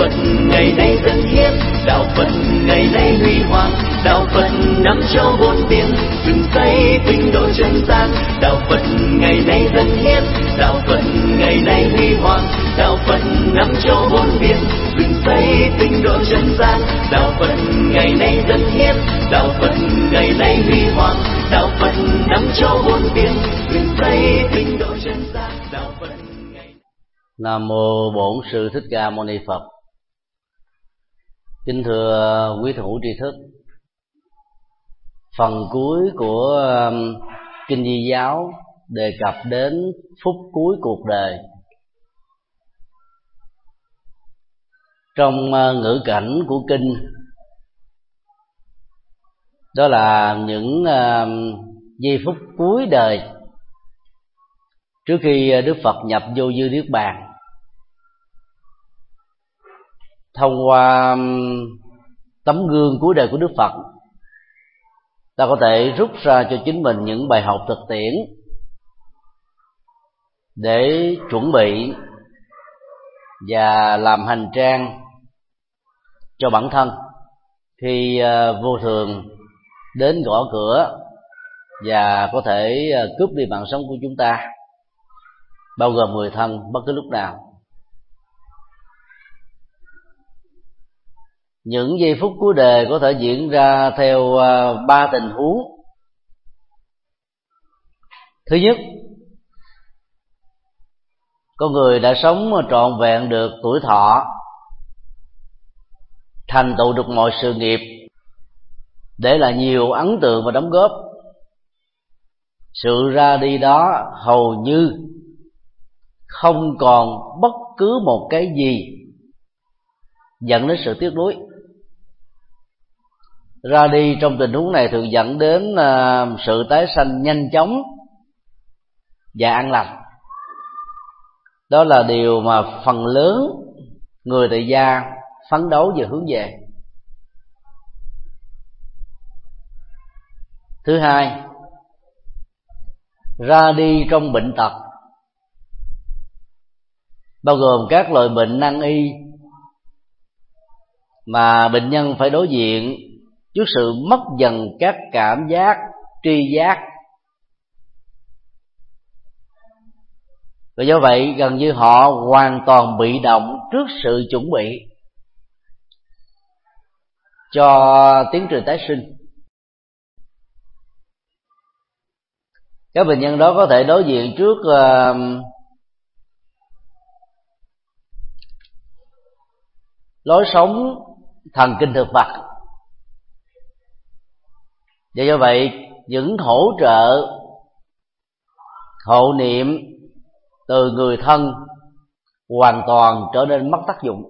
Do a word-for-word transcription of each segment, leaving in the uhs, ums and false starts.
Phật ngày nay dân hiến, đạo Phật ngày nay huy hoàng, đạo Phật năm châu bốn biển, dựng xây tinh độ chân gian. Đạo Phật ngày nay dân hiến, đạo Phật ngày nay huy hoàng, đạo Phật năm châu bốn biển, dựng xây tinh độ chân gian. Đạo Phật ngày nay dân hiến, đạo Phật ngày nay huy hoàng, đạo Phật năm châu bốn biển, dựng xây tinh độ chân gian. Đạo Phật ngày... Nam mô Bổn Sư Thích Ca Mâu Ni Phật. Kính thưa quý thính tri thức, phần cuối của Kinh Di Giáo đề cập đến phút cuối cuộc đời. Trong ngữ cảnh của kinh, đó là những giây phút cuối đời trước khi Đức Phật nhập vô dư niết bàn. Thông qua tấm gương cuối đời của Đức Phật, ta có thể rút ra cho chính mình những bài học thực tiễn để chuẩn bị và làm hành trang cho bản thân khi vô thường đến gõ cửa và có thể cướp đi mạng sống của chúng ta, bao gồm người thân, bất cứ lúc nào. Những giây phút cuối đời có thể diễn ra theo ba tình huống. Thứ nhất, con người đã sống trọn vẹn được tuổi thọ, thành tựu được mọi sự nghiệp, để lại nhiều ấn tượng và đóng góp. Sự ra đi đó hầu như không còn bất cứ một cái gì dẫn đến sự tiếc nuối. Ra đi trong tình huống này thường dẫn đến uh, sự tái sanh nhanh chóng và an lành. Đó là điều mà phần lớn người tại gia phấn đấu và hướng về. Thứ hai, ra đi trong bệnh tật, bao gồm các loại bệnh nan y mà bệnh nhân phải đối diện trước sự mất dần các cảm giác, tri giác. Và do vậy gần như họ hoàn toàn bị động trước sự chuẩn bị cho tiến trình tái sinh. Các bệnh nhân đó có thể đối diện trước uh, lối sống thần kinh thực vật. Và do vậy những hỗ trợ hộ niệm từ người thân hoàn toàn trở nên mất tác dụng.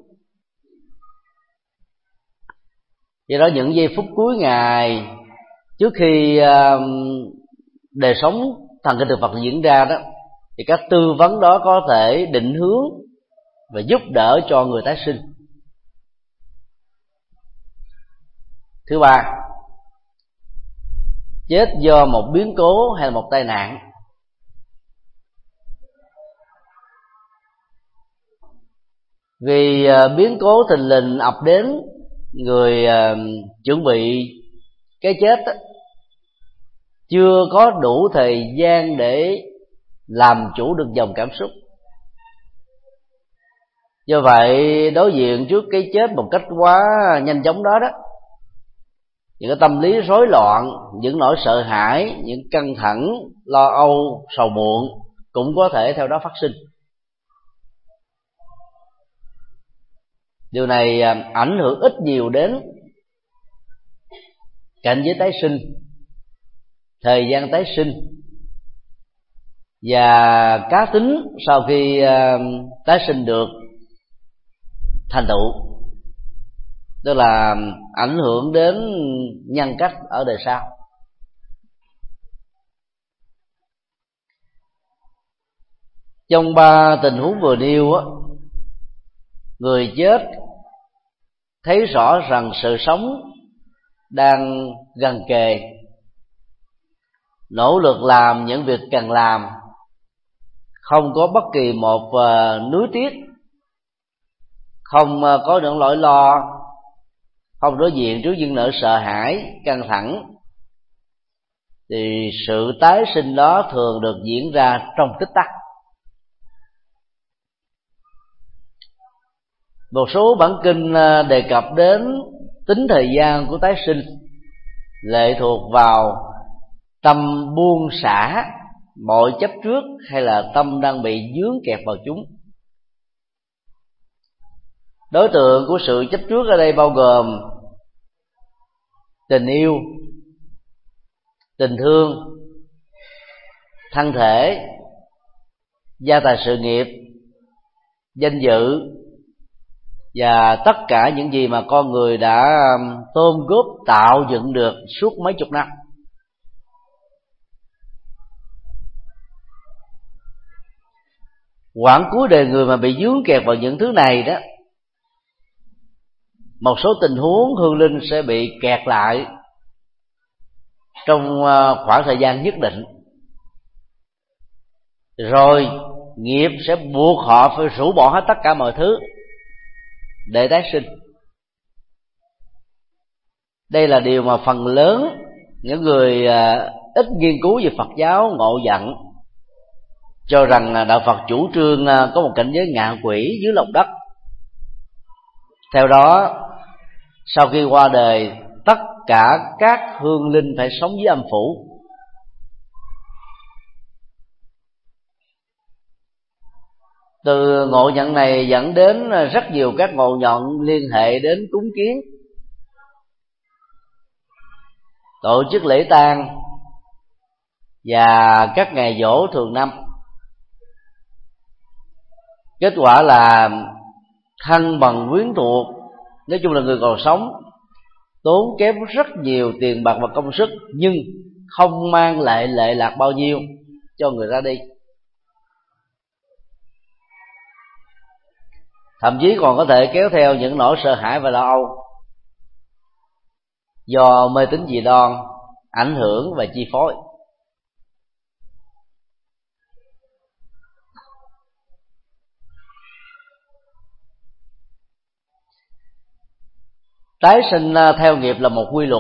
Do đó những giây phút cuối ngày trước khi uh, đời sống thần kinh thực vật diễn ra đó, thì các tư vấn đó có thể định hướng và giúp đỡ cho người tái sinh. Thứ ba, chết do một biến cố hay là một tai nạn. Vì uh, biến cố thình lình ập đến, người uh, chuẩn bị cái chết đó, chưa có đủ thời gian để làm chủ được dòng cảm xúc. Do vậy đối diện trước cái chết một cách quá nhanh chóng đó đó, những cái tâm lý rối loạn, những nỗi sợ hãi, những căng thẳng, lo âu, sầu muộn cũng có thể theo đó phát sinh. Điều này ảnh hưởng ít nhiều đến cảnh giới tái sinh, thời gian tái sinh và cá tính sau khi tái sinh được thành tựu, tức là ảnh hưởng đến nhân cách ở đời sau. Trong ba tình huống vừa nêu á, người chết thấy rõ rằng sự sống đang gần kề, nỗ lực làm những việc cần làm, không có bất kỳ một uh, nuối tiếc, không có những nỗi lo, không đối diện trước những nỗi sợ hãi, căng thẳng, thì sự tái sinh đó thường được diễn ra trong tích tắc. Một số bản kinh đề cập đến tính thời gian của tái sinh lệ thuộc vào tâm buông xả mọi chấp trước hay là tâm đang bị dướng kẹt vào chúng. Đối tượng của sự chấp trước ở đây bao gồm tình yêu, tình thương, thân thể, gia tài sự nghiệp, danh dự và tất cả những gì mà con người đã tôm góp tạo dựng được suốt mấy chục năm. Quãng cuối đời người mà bị dướng kẹt vào những thứ này đó, một số tình huống hương linh sẽ bị kẹt lại trong khoảng thời gian nhất định, rồi nghiệp sẽ buộc họ phải rũ bỏ hết tất cả mọi thứ để tái sinh. Đây là điều mà phần lớn những người ít nghiên cứu về Phật giáo ngộ nhận, cho rằng đạo Phật chủ trương có một cảnh giới ngạ quỷ dưới lòng đất. Theo đó, sau khi qua đời, tất cả các hương linh phải sống dưới âm phủ. Từ ngộ nhận này dẫn đến rất nhiều các ngộ nhận liên hệ đến cúng kiến, tổ chức lễ tang và các ngày giỗ thường năm. Kết quả là thân bằng quyến thuộc, nói chung là người còn sống tốn kém rất nhiều tiền bạc và công sức, nhưng không mang lại lệ lạc bao nhiêu cho người ra đi. Thậm chí còn có thể kéo theo những nỗi sợ hãi và lo âu do mê tín dị đoan ảnh hưởng và chi phối. Tái sinh theo nghiệp là một quy luật,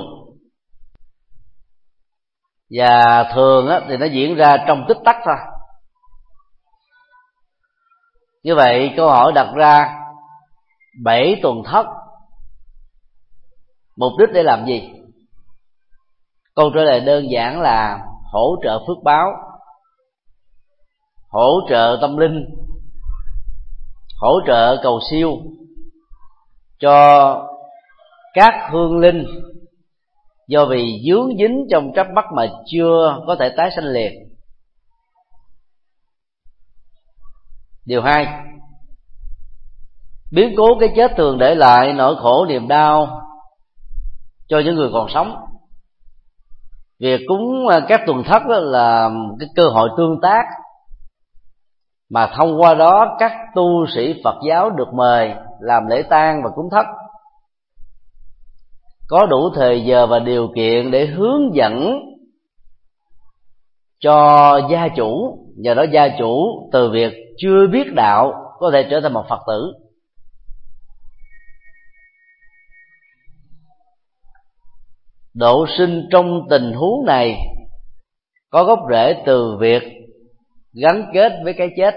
và thường thì nó diễn ra trong tích tắc thôi. Như vậy câu hỏi đặt ra, bảy tuần thất mục đích để làm gì? Câu trả lời đơn giản là hỗ trợ phước báo, hỗ trợ tâm linh, hỗ trợ cầu siêu cho các hương linh do vì vướng dính trong trách mắc mà chưa có thể tái sanh liền. Điều hai, biến cố cái chết thường để lại nỗi khổ niềm đau cho những người còn sống. Việc cúng các tuần thất là cái cơ hội tương tác mà thông qua đó các tu sĩ Phật giáo được mời làm lễ tang và cúng thất có đủ thời giờ và điều kiện để hướng dẫn cho gia chủ, nhờ đó gia chủ từ việc chưa biết đạo có thể trở thành một Phật tử. Độ sinh trong tình huống này có gốc rễ từ việc gắn kết với cái chết,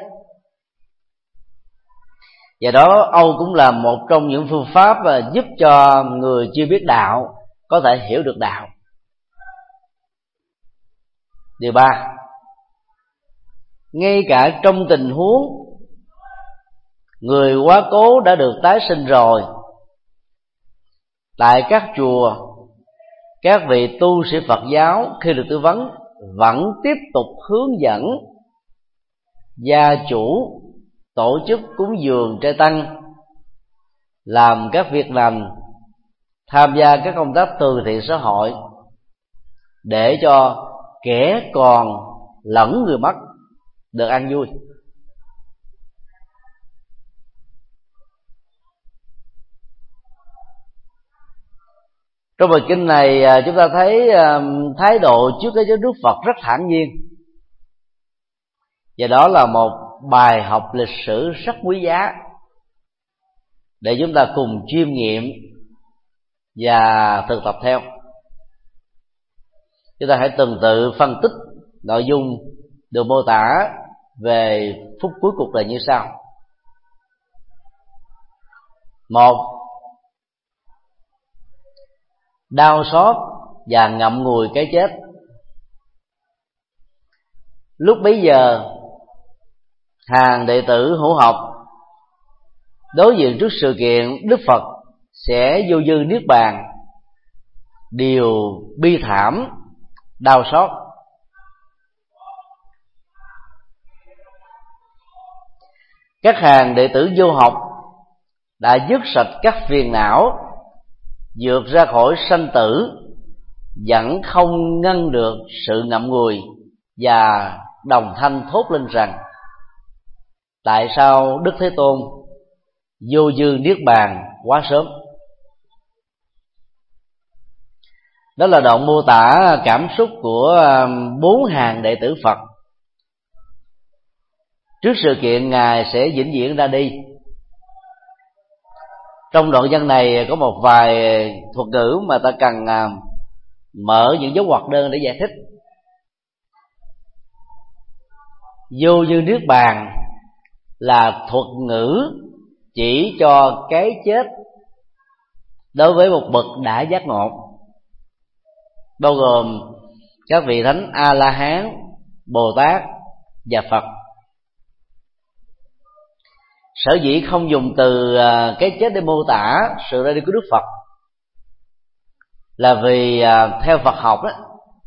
và đó Âu cũng là một trong những phương pháp giúp cho người chưa biết đạo có thể hiểu được đạo. Điều ba, ngay cả trong tình huống người quá cố đã được tái sinh rồi, tại các chùa, các vị tu sĩ Phật giáo khi được tư vấn vẫn tiếp tục hướng dẫn gia chủ tổ chức cúng dường trai tăng, làm các việc lành, tham gia các công tác từ thiện xã hội để cho kẻ còn lẫn người mất được an vui. Trong bài kinh này chúng ta thấy thái độ trước cái Đức Phật rất thản nhiên, và đó là một bài học lịch sử rất quý giá. để chúng ta cùng chiêm nghiệm và thực tập theo. Chúng ta hãy từng tự phân tích nội dung được mô tả về phút cuối cuộc đời như sau. Một, đau xót và ngậm ngùi cái chết. Lúc bấy giờ, hàng đệ tử hữu học đối diện trước sự kiện Đức Phật sẽ vô dư niết bàn, đều bi thảm, đau xót. Các hàng đệ tử vô học đã dứt sạch các phiền não, vượt ra khỏi sanh tử, vẫn không ngăn được sự ngậm ngùi và đồng thanh thốt lên rằng: tại sao Đức Thế Tôn vô dư niết bàn quá sớm? Đó là đoạn mô tả cảm xúc của bốn hàng đệ tử Phật trước sự kiện Ngài sẽ vĩnh viễn ra đi. Trong đoạn văn này có một vài thuật ngữ mà ta cần mở những dấu ngoặc đơn để giải thích. Vô dư niết bàn là thuật ngữ chỉ cho cái chết đối với một bậc đã giác ngộ, bao gồm các vị thánh A La Hán, Bồ Tát và Phật. Sở dĩ không dùng từ cái chết để mô tả sự ra đi của Đức Phật là vì theo Phật học đó,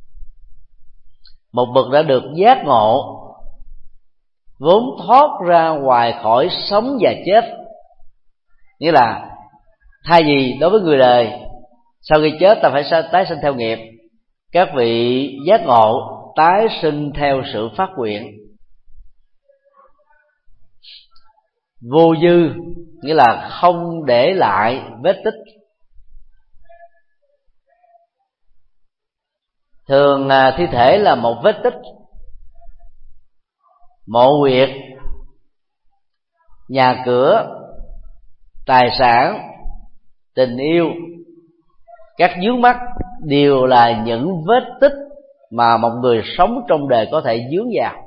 một bậc đã được giác ngộ vốn thoát ra ngoài khỏi sống và chết. Nghĩa là thay vì đối với người đời sau khi chết ta phải tái sinh theo nghiệp, các vị giác ngộ tái sinh theo sự phát nguyện. Vô dư nghĩa là không để lại vết tích. Thường thi thể là một vết tích, mộ huyệt, nhà cửa, tài sản, tình yêu, các vướng mắc đều là những vết tích mà một người sống trong đời có thể vướng vào.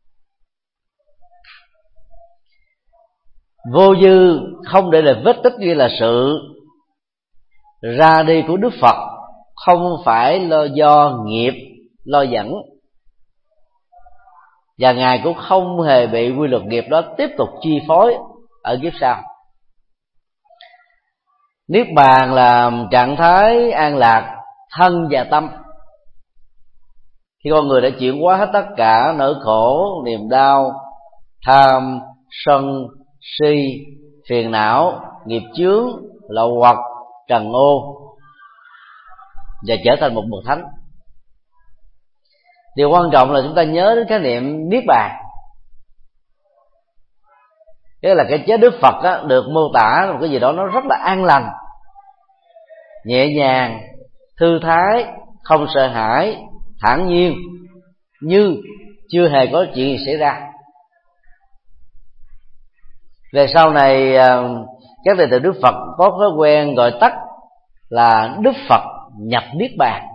Vô dư không để lại vết tích như là sự ra đi của Đức Phật không phải là do nghiệp lo dẫn, và Ngài cũng không hề bị quy luật nghiệp đó tiếp tục chi phối ở kiếp sau. Niết bàn là trạng thái an lạc thân và tâm. Khi con người đã chuyển hóa hết tất cả nỗi khổ, niềm đau, tham, sân, si, phiền não, nghiệp chướng, lậu hoặc, trần ô và trở thành một bậc thánh. Điều quan trọng là chúng ta nhớ đến khái niệm niết bàn. Cái là cái chết Đức Phật á, được mô tả là một cái gì đó nó rất là an lành, nhẹ nhàng, thư thái, không sợ hãi, thản nhiên, như chưa hề có chuyện gì xảy ra. Về sau này các đệ tử Đức Phật có thói quen gọi tắt là Đức Phật nhập niết bàn.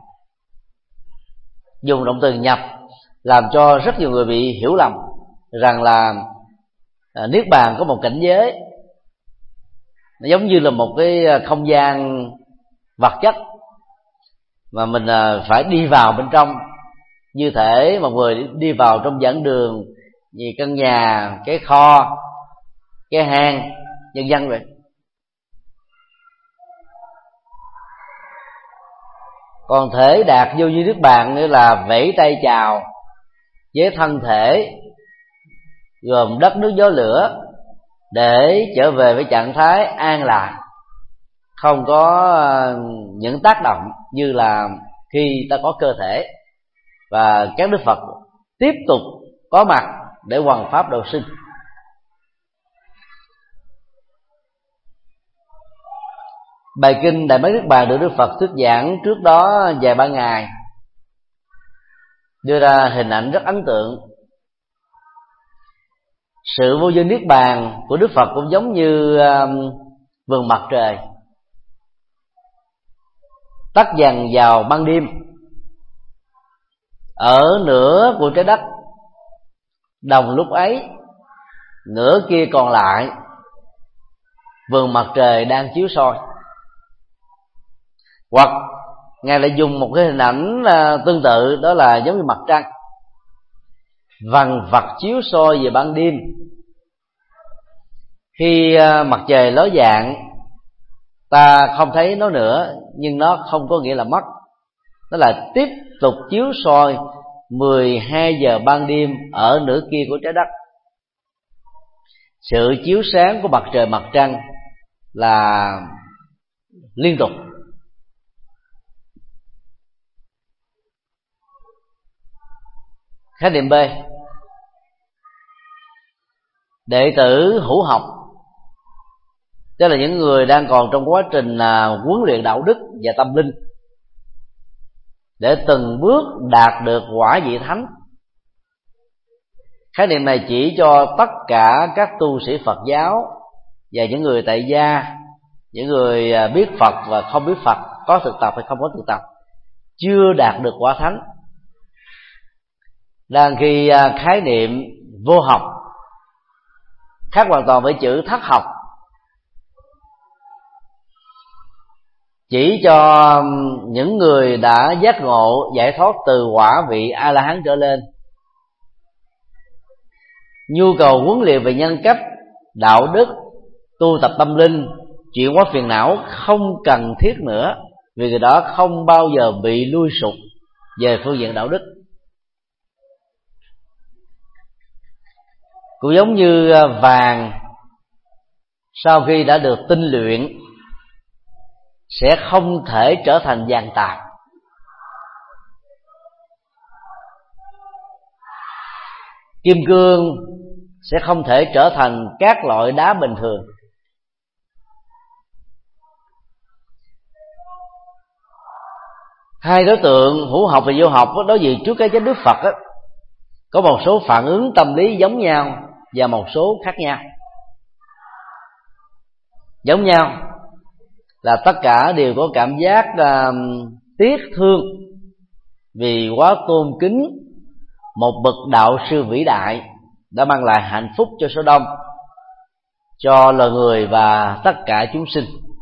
Dùng động từ nhập làm cho rất nhiều người bị hiểu lầm rằng là niết bàn có một cảnh giới, nó giống như là một cái không gian vật chất mà mình phải đi vào bên trong, như thể một người đi vào trong giảng đường, như căn nhà, cái kho, cái hang, vân vân vậy. Còn thể đạt vô dư niết bàn nghĩa là vẫy tay chào với thân thể gồm đất nước gió lửa để trở về với trạng thái an lạc, không có những tác động như là khi ta có cơ thể, và các Đức Phật tiếp tục có mặt để hoằng pháp độ sinh. Bài kinh Đại Bát Niết Bàn được Đức Phật thuyết giảng trước đó vài ba ngày, đưa ra hình ảnh rất ấn tượng. Sự vô dư niết bàn của Đức Phật cũng giống như vầng mặt trời tắt dần vào ban đêm. Ở nửa của trái đất đồng lúc ấy, nửa kia còn lại vầng mặt trời đang chiếu soi. Hoặc Ngài lại dùng một cái hình ảnh tương tự, đó là giống như mặt trăng vằn vặt chiếu soi về ban đêm. Khi mặt trời ló dạng, ta không thấy nó nữa, nhưng nó không có nghĩa là mất. Nó là tiếp tục chiếu soi mười hai giờ ban đêm ở nửa kia của trái đất. Sự chiếu sáng của mặt trời mặt trăng là liên tục. Khái niệm B, đệ tử hữu học, tức là những người đang còn trong quá trình huấn luyện đạo đức và tâm linh để từng bước đạt được quả vị thánh. Khái niệm này chỉ cho tất cả các tu sĩ Phật giáo và những người tại gia, những người biết Phật và không biết Phật, có thực tập hay không có thực tập, chưa đạt được quả thánh. Đang khi khái niệm vô học khác hoàn toàn với chữ thất học, chỉ cho những người đã giác ngộ giải thoát từ quả vị A La Hán trở lên. Nhu cầu huấn luyện về nhân cách, đạo đức, tu tập tâm linh, chuyển hóa phiền não không cần thiết nữa, vì người đó không bao giờ bị lui sụt về phương diện đạo đức. Cũng giống như vàng sau khi đã được tinh luyện sẽ không thể trở thành vàng tạp. Kim cương sẽ không thể trở thành các loại đá bình thường. Hai đối tượng hữu học và vô học đối diện trước cái chánh Đức Phật đó, có một số phản ứng tâm lý giống nhau và một số khác nhau. Giống nhau là tất cả đều có cảm giác uh, tiếc thương vì quá tôn kính một bậc đạo sư vĩ đại đã mang lại hạnh phúc cho số đông, cho loài người và tất cả chúng sinh.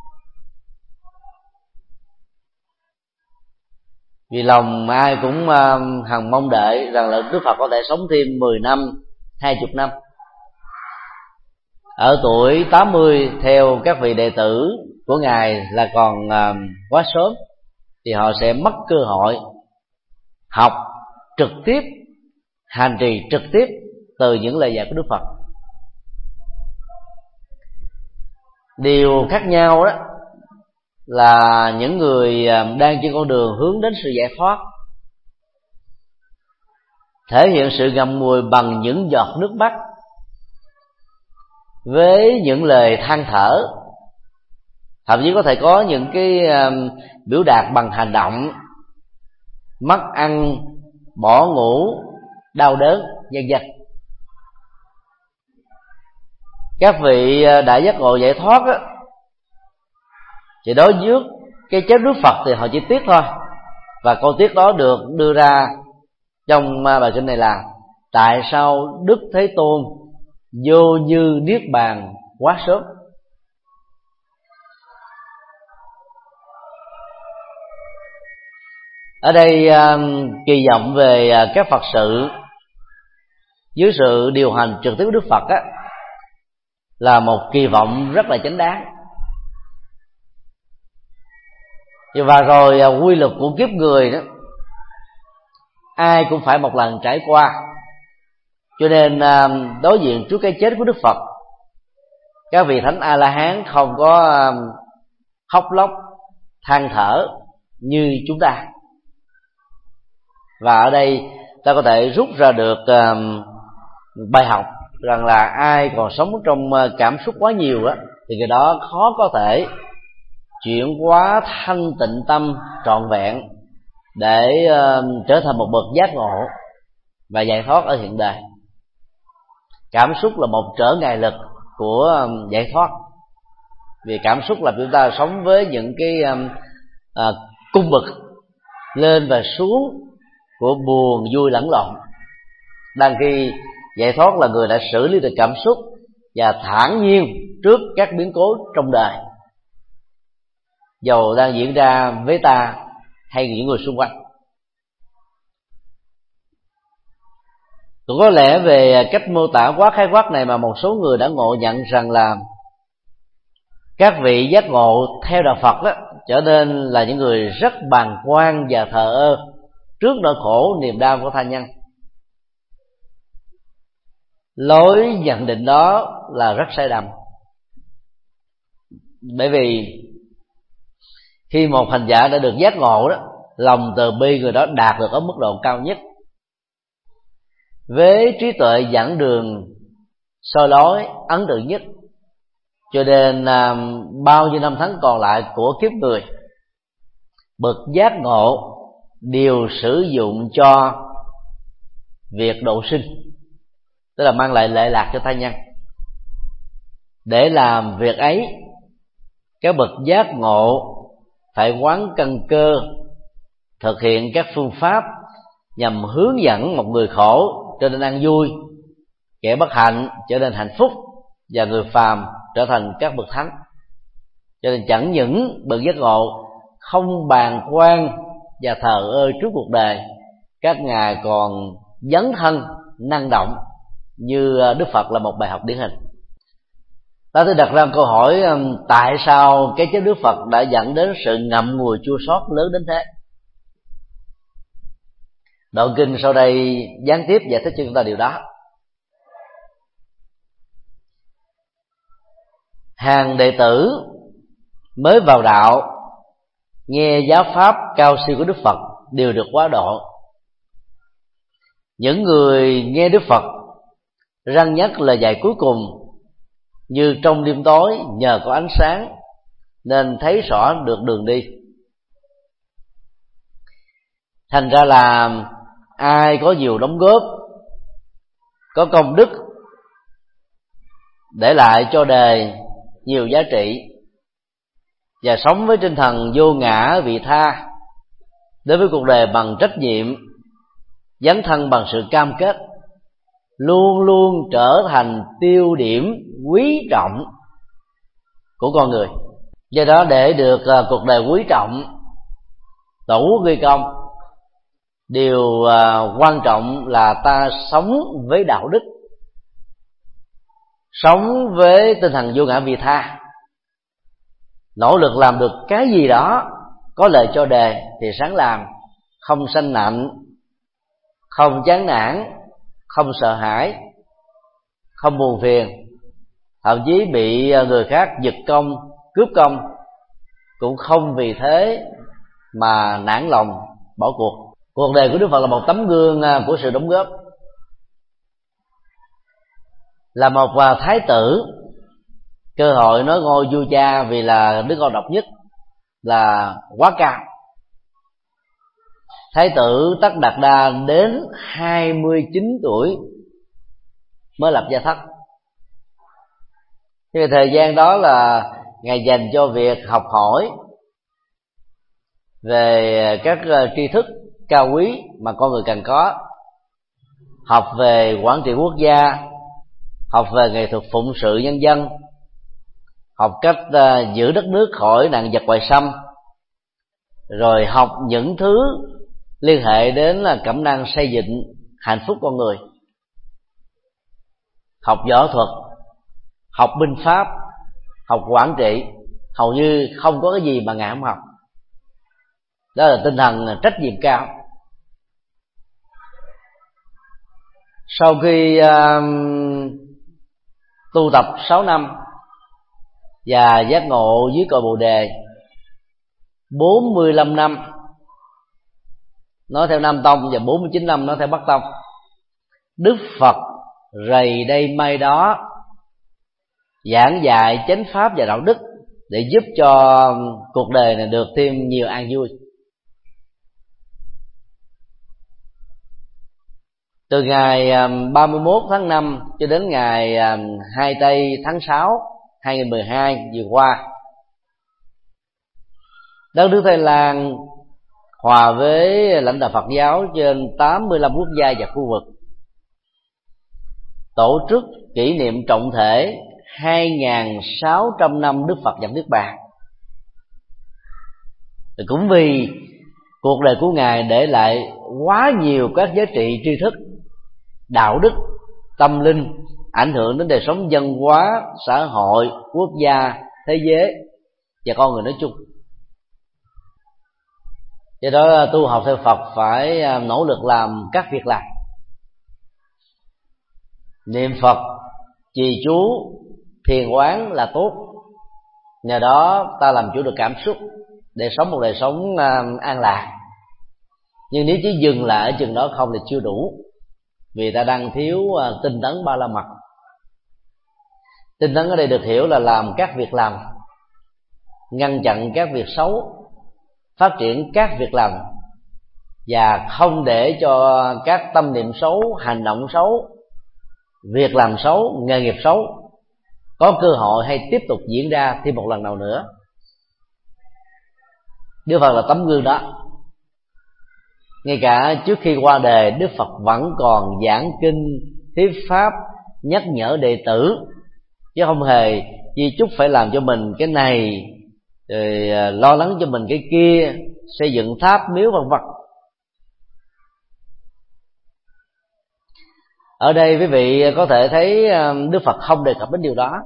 Vì lòng ai cũng uh, hằng mong đợi rằng là Đức Phật có thể sống thêm mười năm, hai mươi năm. Ở tuổi tám mươi, theo các vị đệ tử của Ngài là còn uh, quá sớm, thì họ sẽ mất cơ hội học trực tiếp, hành trì trực tiếp từ những lời dạy của Đức Phật. Điều khác nhau đó là những người đang trên con đường hướng đến sự giải thoát thể hiện sự ngậm ngùi bằng những giọt nước mắt, với những lời than thở, thậm chí có thể có những cái uh, biểu đạt bằng hành động, mất ăn, bỏ ngủ, đau đớn, vân vân. Các vị đã giác ngộ giải thoát á, thì đối với cái chết Đức Phật thì họ chỉ tiếc thôi. Và câu tiếc đó được đưa ra trong bài kinh này là: tại sao Đức Thế Tôn vô như niết bàn quá sớm? Ở đây kỳ vọng về các Phật sự dưới sự điều hành trực tiếp của Đức Phật á, là một kỳ vọng rất là chánh đáng. Và rồi quy luật của kiếp người đó, ai cũng phải một lần trải qua. Cho nên đối diện trước cái chết của Đức Phật, các vị thánh A La Hán không có khóc lóc than thở như chúng ta. Và ở đây ta có thể rút ra được bài học rằng là ai còn sống trong cảm xúc quá nhiều á, thì người đó khó có thể chuyển hóa thanh tịnh tâm trọn vẹn để uh, trở thành một bậc giác ngộ và giải thoát ở hiện đời. Cảm xúc là một trở ngại lực của um, giải thoát. Vì cảm xúc làm chúng ta sống với những cái um, à, cung bậc lên và xuống của buồn vui lẫn lộn. Đang khi giải thoát là người đã xử lý được cảm xúc và thản nhiên trước các biến cố trong đời, dầu đang diễn ra với ta hay những người xung quanh. Cũng có lẽ về cách mô tả quá khái quát này mà một số người đã ngộ nhận rằng là các vị giác ngộ theo đạo Phật đó trở nên là những người rất bàng quan và thờ ơ trước nỗi khổ niềm đau của tha nhân. Lối nhận định đó là rất sai lầm. Bởi vì khi một hành giả đã được giác ngộ đó, lòng từ bi người đó đạt được ở mức độ cao nhất, với trí tuệ dẫn đường soi lối ấn tượng nhất, cho nên à, bao nhiêu năm tháng còn lại của kiếp người, bậc giác ngộ đều sử dụng cho việc độ sinh, tức là mang lại lệ lạc cho tha nhân. Để làm việc ấy, các bậc giác ngộ phải quán căn cơ, thực hiện các phương pháp nhằm hướng dẫn một người khổ trở nên an vui, kẻ bất hạnh trở nên hạnh phúc, và người phàm trở thành các bậc thánh. Cho nên chẳng những bậc giác ngộ không bàng quan và thờ ơ trước cuộc đời, các ngài còn dấn thân năng động như Đức Phật là một bài học điển hình. Ta tôi đặt ra câu hỏi, tại sao cái chết Đức Phật đã dẫn đến sự ngậm ngùi chua xót lớn đến thế? Đoạn kinh sau đây gián tiếp giải thích cho chúng ta điều đó. Hàng đệ tử mới vào đạo nghe giáo pháp cao siêu của Đức Phật đều được quá độ. Những người nghe Đức Phật răng nhắc lời dạy cuối cùng như trong đêm tối nhờ có ánh sáng nên thấy rõ được đường đi. Thành ra là ai có nhiều đóng góp, có công đức, để lại cho đời nhiều giá trị và sống với tinh thần vô ngã vị tha đối với cuộc đời bằng trách nhiệm, dấn thân bằng sự cam kết, luôn luôn trở thành tiêu điểm quý trọng của con người. Do đó để được uh, cuộc đời quý trọng, tổ quốc ghi công, điều uh, quan trọng là ta sống với đạo đức, sống với tinh thần vô ngã vị tha, nỗ lực làm được cái gì đó có lợi cho đời thì sáng làm, không sanh nạnh, không chán nản, không sợ hãi, không buồn phiền, thậm chí bị người khác giật công, cướp công cũng không vì thế mà nản lòng bỏ cuộc. Cuộc đời của Đức Phật là một tấm gương của sự đóng góp. Là một thái tử, cơ hội nói ngôi vua cha vì là đứa con độc nhất là quá cao. Thái tử Tất Đạt Đa đến hai mươi chín tuổi mới lập gia thất. Thì thời gian đó là ngài dành cho việc học hỏi về các tri thức cao quý mà con người cần có, học về quản trị quốc gia, học về nghệ thuật phụng sự nhân dân, học cách uh, giữ đất nước khỏi nạn giặc ngoại xâm, rồi học những thứ liên hệ đến là cẩm năng xây dựng hạnh phúc con người, học võ thuật, học binh pháp, học quản trị, hầu như không có cái gì mà ngài không học. Đó là tinh thần trách nhiệm cao. Sau khi uh, tu tập sáu năm và giác ngộ dưới cội Bồ Đề bốn mươi lăm năm nói theo Nam Tông và bốn mươi chín năm nói theo Bắc Tông, Đức Phật rày đây mai đó giảng dạy chánh pháp và đạo đức để giúp cho cuộc đời này được thêm nhiều an vui. Từ ngày ba mươi mốt tháng năm cho đến ngày hai tây tháng sáu hai nghìn mười hai vừa qua, Đất nước Thái Lan hòa với lãnh đạo Phật giáo trên tám mươi lăm quốc gia và khu vực tổ chức kỷ niệm trọng thể hai nghìn sáu trăm năm Đức Phật nhập Niết Bàn. Cũng vì cuộc đời của Ngài để lại quá nhiều các giá trị tri thức, đạo đức, tâm linh, ảnh hưởng đến đời sống văn hóa, xã hội, quốc gia, thế giới và con người nói chung. Do đó tu học theo Phật phải nỗ lực làm các việc làm. Niệm Phật, trì chú, thiền quán là tốt. Nhờ đó ta làm chủ được cảm xúc để sống một đời sống an lạc. Nhưng nếu chỉ dừng lại ở chừng đó không thì chưa đủ, vì ta đang thiếu tinh tấn ba la mật. Tinh tấn ở đây được hiểu là làm các việc làm, ngăn chặn các việc xấu, phát triển các việc làm, và không để cho các tâm niệm xấu, hành động xấu, việc làm xấu, nghề nghiệp xấu có cơ hội hay tiếp tục diễn ra thêm một lần nào nữa. Đức Phật là tấm gương đó. Ngay cả trước khi qua đời, Đức Phật vẫn còn giảng kinh, thuyết pháp, nhắc nhở đệ tử, chứ không hề di chúc phải làm cho mình cái này, rồi lo lắng cho mình cái kia, xây dựng tháp miếu vân vân. Ở đây quý vị có thể thấy Đức Phật không đề cập đến điều đó.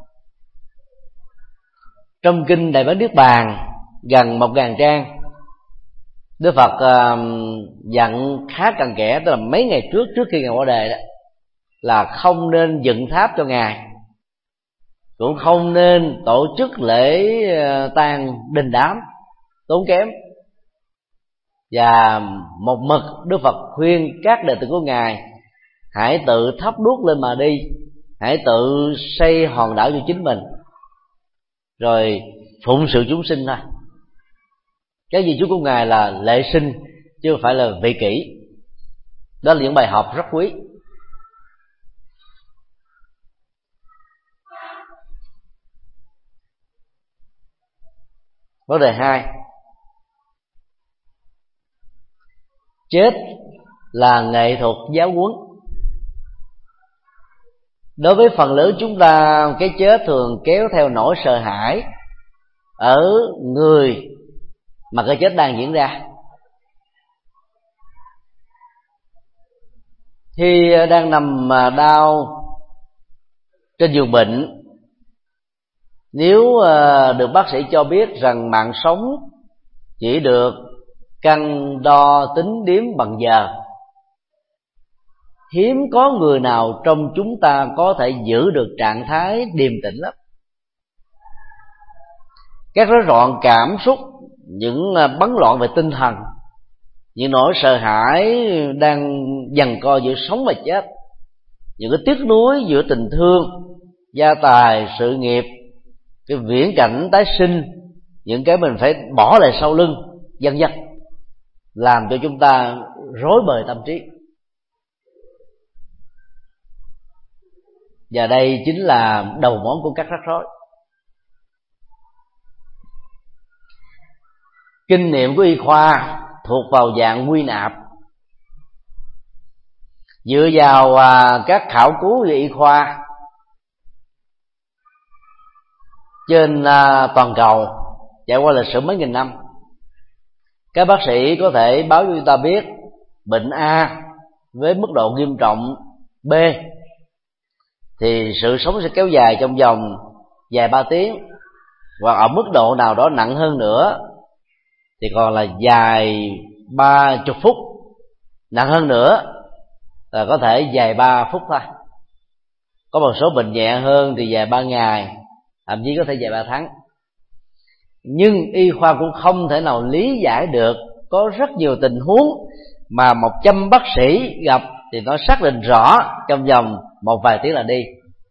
Trong kinh Đại Bát Niết Bàn gần một ngàn trang, Đức Phật uh, dặn khá cặn kẽ, tức là mấy ngày trước trước khi Ngài qua đời đó, là không nên dựng tháp cho Ngài, cũng không nên tổ chức lễ uh, tang đình đám tốn kém. Và một mực Đức Phật khuyên các đệ tử của Ngài hãy tự thắp đuốc lên mà đi, hãy tự xây hòn đảo cho chính mình, rồi phụng sự chúng sinh thôi. Cái gì chú của Ngài là lệ sinh chứ không phải là vị kỷ. Đó là những bài học rất quý. Vấn đề hai, chết là nghệ thuật giáo huấn. Đối với phần lớn chúng ta, cái chết thường kéo theo nỗi sợ hãi ở người mà cái chết đang diễn ra. Khi đang nằm đau trên giường bệnh, nếu được bác sĩ cho biết rằng mạng sống chỉ được cân đo tính điếm bằng giờ, hiếm có người nào trong chúng ta có thể giữ được trạng thái điềm tĩnh lắm. Các rối loạn cảm xúc, những bấn loạn về tinh thần, những nỗi sợ hãi đang giằng co giữa sống và chết, những cái tiếc nuối giữa tình thương, gia tài, sự nghiệp, cái viễn cảnh tái sinh, những cái mình phải bỏ lại sau lưng, vân vân, làm cho chúng ta rối bời tâm trí. Và đây chính là đầu mối của các rắc rối. Kinh nghiệm của y khoa thuộc vào dạng quy nạp, dựa vào các khảo cứu về y khoa trên toàn cầu trải qua lịch sử mấy nghìn năm. Các bác sĩ có thể báo cho chúng ta biết bệnh A với mức độ nghiêm trọng B thì sự sống sẽ kéo dài trong vòng vài ba tiếng, hoặc ở mức độ nào đó nặng hơn nữa thì còn là dài ba chục phút, nặng hơn nữa là có thể dài ba phút thôi. Có một số bệnh nhẹ hơn thì dài ba ngày, thậm chí có thể dài ba tháng. Nhưng y khoa cũng không thể nào lý giải được, có rất nhiều tình huống mà một trăm bác sĩ gặp thì nó xác định rõ trong vòng một vài tiếng là đi.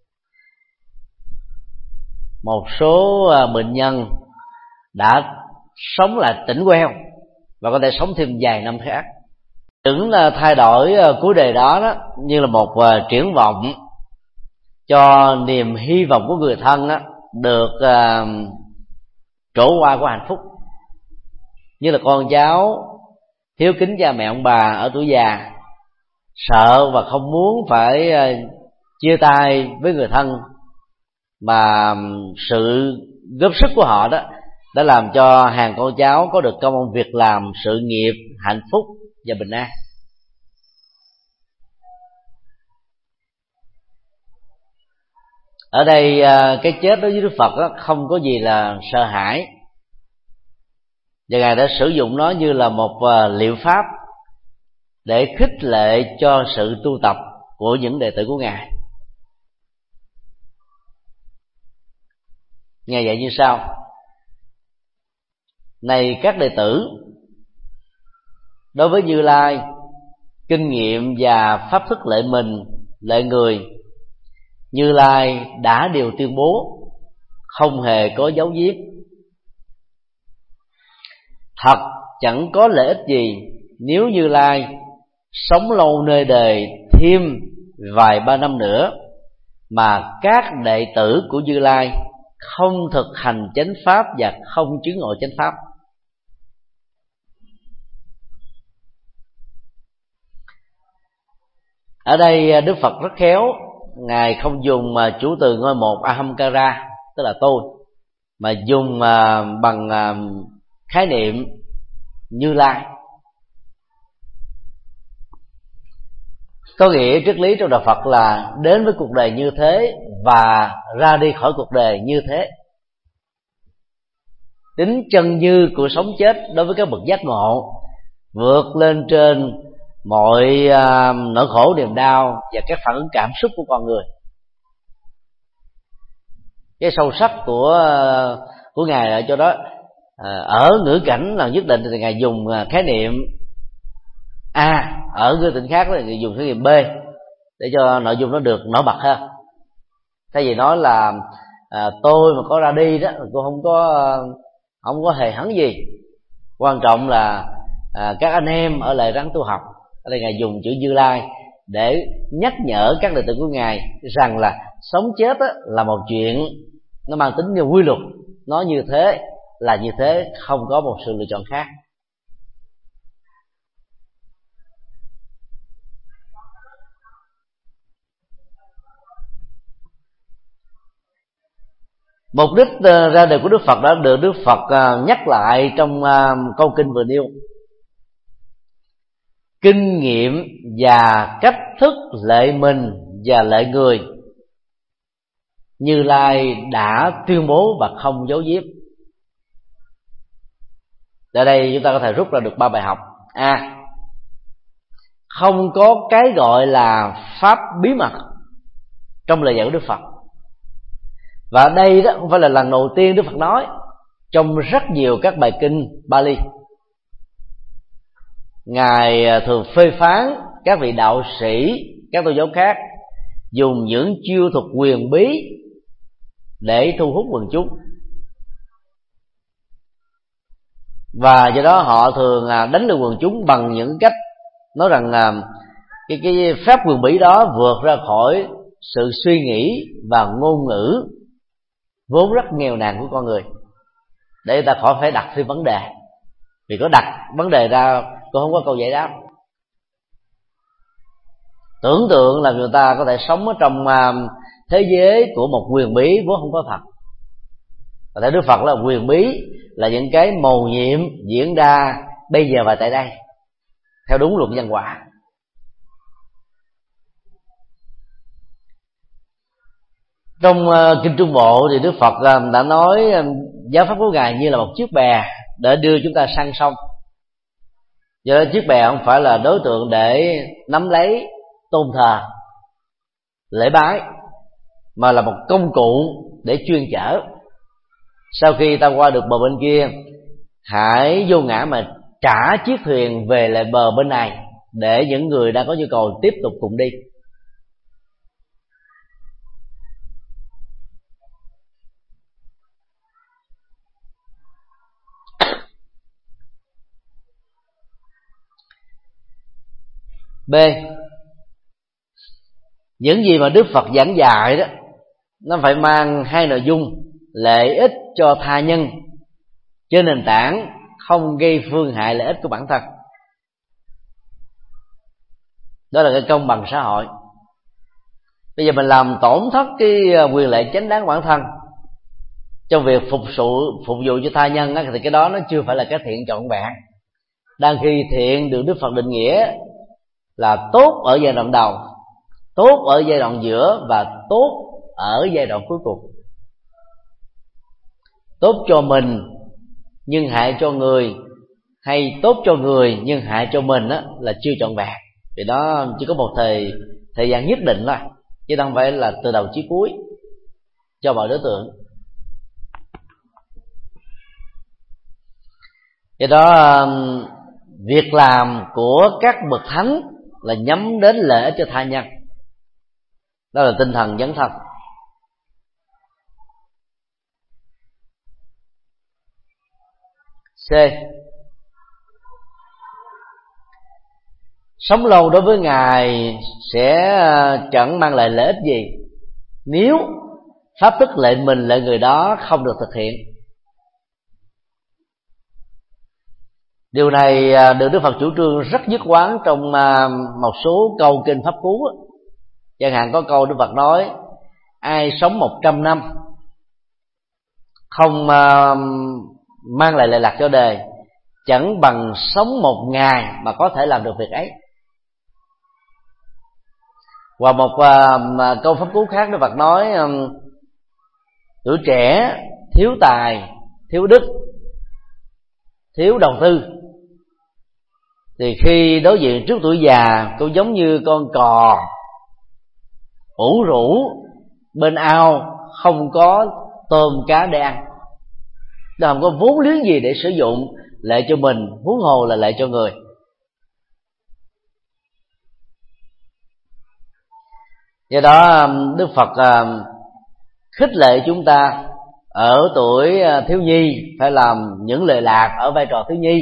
Một số bệnh nhân đã sống lại tỉnh queo và có thể sống thêm vài năm khác. Những thay đổi cuối đời đó, đó như là một triển vọng cho niềm hy vọng của người thân đó, được uh, trổ qua của hạnh phúc. như là con cháu hiếu kính cha mẹ ông bà ở tuổi già, sợ và không muốn phải chia tay với người thân, mà sự góp sức của họ đó đã làm cho hàng con cháu có được công ăn việc làm, sự nghiệp, hạnh phúc và bình an. Ở đây cái chết đối với Đức Phật đó không có gì là sợ hãi, và Ngài đã sử dụng nó như là một liệu pháp để khích lệ cho sự tu tập của những đệ tử của Ngài. Ngài dạy như sau: này các đệ tử, đối với Như Lai, kinh nghiệm và pháp thức lệ mình, lệ người, Như Lai đã đều tuyên bố, không hề có giấu giếm. Thật chẳng có lợi ích gì nếu Như Lai sống lâu nơi đời thêm vài ba năm nữa mà các đệ tử của Như Lai không thực hành chánh pháp và không chứng ngộ chánh pháp. Ở đây Đức Phật rất khéo, Ngài không dùng chủ từ ngôi một Ahamkara, tức là tôi, mà dùng bằng khái niệm Như Lai. Có nghĩa triết lý trong đạo Phật là đến với cuộc đời như thế và ra đi khỏi cuộc đời như thế. Tính chân như của sống chết đối với các bậc giác ngộ vượt lên trên mọi uh, nỗi khổ niềm đau và các phản ứng cảm xúc của con người. Cái sâu sắc của uh, của Ngài ở chỗ đó, uh, ở ngữ cảnh là nhất định thì Ngài dùng uh, khái niệm A, ở ngữ cảnh khác thì dùng khái niệm B để cho nội dung nó được nổi bật hơn. Thay vì nói là uh, tôi mà có ra đi đó, tôi không có uh, không có hề hấn gì, quan trọng là uh, các anh em ở lại ráng tu học. Ở đây Ngài dùng chữ Như Lai để nhắc nhở các đệ tử của Ngài rằng là sống chết là một chuyện nó mang tính như quy luật, nó như thế là như thế, không có một sự lựa chọn khác. Mục đích ra đời của Đức Phật đã được Đức Phật nhắc lại trong câu kinh vừa nêu. Kinh nghiệm và cách thức lệ mình và lệ người, Như Lai đã tuyên bố và không giấu giếm. Ở đây chúng ta có thể rút ra được ba bài học. A, không có cái gọi là pháp bí mật trong lời dạy của Đức Phật. Và đây đó không phải là lần đầu tiên Đức Phật nói, trong rất nhiều các bài kinh Bali Ngài thường phê phán các vị đạo sĩ các tôn giáo khác dùng những chiêu thuật quyền bí để thu hút quần chúng, và do đó họ thường đánh lừa quần chúng bằng những cách nói rằng là cái cái pháp quyền bí đó vượt ra khỏi sự suy nghĩ và ngôn ngữ vốn rất nghèo nàn của con người, để ta khỏi phải đặt thêm vấn đề. Vì có đặt vấn đề ra tôi không có câu giải đáp. Tưởng tượng là người ta có thể sống ở trong thế giới của một quyền bí vốn không có thật. Và theo Đức Phật là quyền bí là những cái mầu nhiệm diễn ra bây giờ và tại đây theo đúng luật nhân quả. Trong uh, kinh Trung Bộ thì Đức Phật uh, đã nói uh, giáo pháp của Ngài như là một chiếc bè để đưa chúng ta sang sông. Do đó chiếc bè không phải là đối tượng để nắm lấy, tôn thờ, lễ bái, mà là một công cụ để chuyên chở. Sau khi ta qua được bờ bên kia, hãy vô ngã mà trả chiếc thuyền về lại bờ bên này, để những người đang có nhu cầu tiếp tục cùng đi. B, những gì mà Đức Phật giảng dạy đó nó phải mang hai nội dung: lợi ích cho tha nhân trên nền tảng không gây phương hại lợi ích của bản thân. Đó là cái công bằng xã hội. Bây giờ mình làm tổn thất cái quyền lợi chính đáng của bản thân trong việc phục vụ phục vụ cho tha nhân đó, thì cái đó nó chưa phải là cái thiện trọn vẹn. Đang khi thiện được Đức Phật định nghĩa là tốt ở giai đoạn đầu, tốt ở giai đoạn giữa và tốt ở giai đoạn cuối cùng. Tốt cho mình nhưng hại cho người, hay tốt cho người nhưng hại cho mình á, là chưa trọn vẹn. Vì đó chỉ có một thời thời gian nhất định thôi, chứ không phải là từ đầu chí cuối cho mọi đối tượng. Do đó việc làm của các bậc thánh là nhắm đến lợi ích cho tha nhân. Đó là tinh thần dấn thân. C. Sống lâu đối với Ngài sẽ chẳng mang lại lợi ích gì nếu pháp tức lệnh mình lệnh người đó không được thực hiện. Điều này được Đức Phật chủ trương rất dứt khoát trong một số câu kinh Pháp Cú. Chẳng hạn có câu Đức Phật nói: ai sống một trăm năm không mang lại lợi lạc cho đời, chẳng bằng sống một ngày mà có thể làm được việc ấy. Và một uh, câu Pháp Cú khác Đức Phật nói: um, tuổi trẻ thiếu tài, thiếu đức, thiếu đầu tư, thì khi đối diện trước tuổi già cũng giống như con cò ủ rũ bên ao không có tôm cá để ăn, không có vốn liếng gì để sử dụng lợi cho mình, huống hồ là lợi cho người. Do đó Đức Phật khích lệ chúng ta ở tuổi thiếu nhi phải làm những lệ lạc ở vai trò thiếu nhi,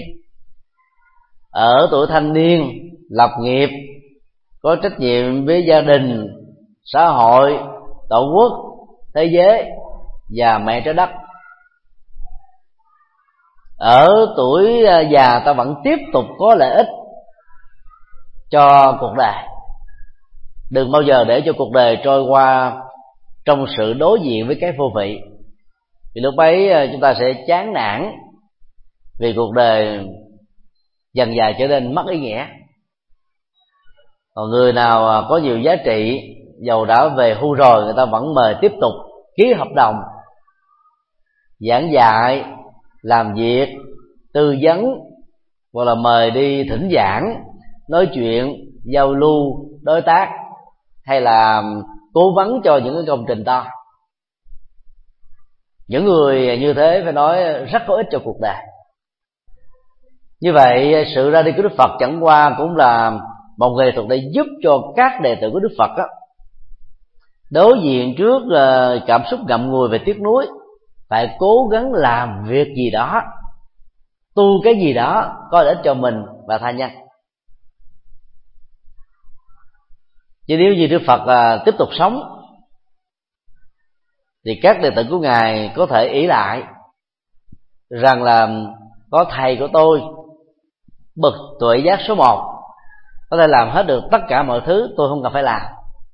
ở tuổi thanh niên lập nghiệp, có trách nhiệm với gia đình, xã hội, tổ quốc, thế giới và mẹ trái đất. Ở tuổi già ta vẫn tiếp tục có lợi ích cho cuộc đời. Đừng bao giờ để cho cuộc đời trôi qua trong sự đối diện với cái vô vị, vì lúc ấy chúng ta sẽ chán nản vì cuộc đời dần dà trở nên mất ý nghĩa. Còn người nào có nhiều giá trị, dầu đã về hưu rồi, người ta vẫn mời tiếp tục ký hợp đồng, giảng dạy, làm việc, tư vấn, hoặc là mời đi thỉnh giảng, nói chuyện, giao lưu, đối tác, hay là cố vấn cho những cái công trình to. Những người như thế phải nói rất có ích cho cuộc đời. Như vậy sự ra đi của Đức Phật chẳng qua cũng là một nghệ thuật để giúp cho các đệ tử của Đức Phật đó, đối diện trước cảm xúc ngậm ngùi về tiếc nuối, phải cố gắng làm việc gì đó, tu cái gì đó có lợi ích cho mình và tha nhân. Chứ nếu như Đức Phật à, tiếp tục sống thì các đệ tử của Ngài có thể ỷ lại rằng là có thầy của tôi, bậc tuệ giác số một, có thể làm hết được tất cả mọi thứ, tôi không cần phải làm.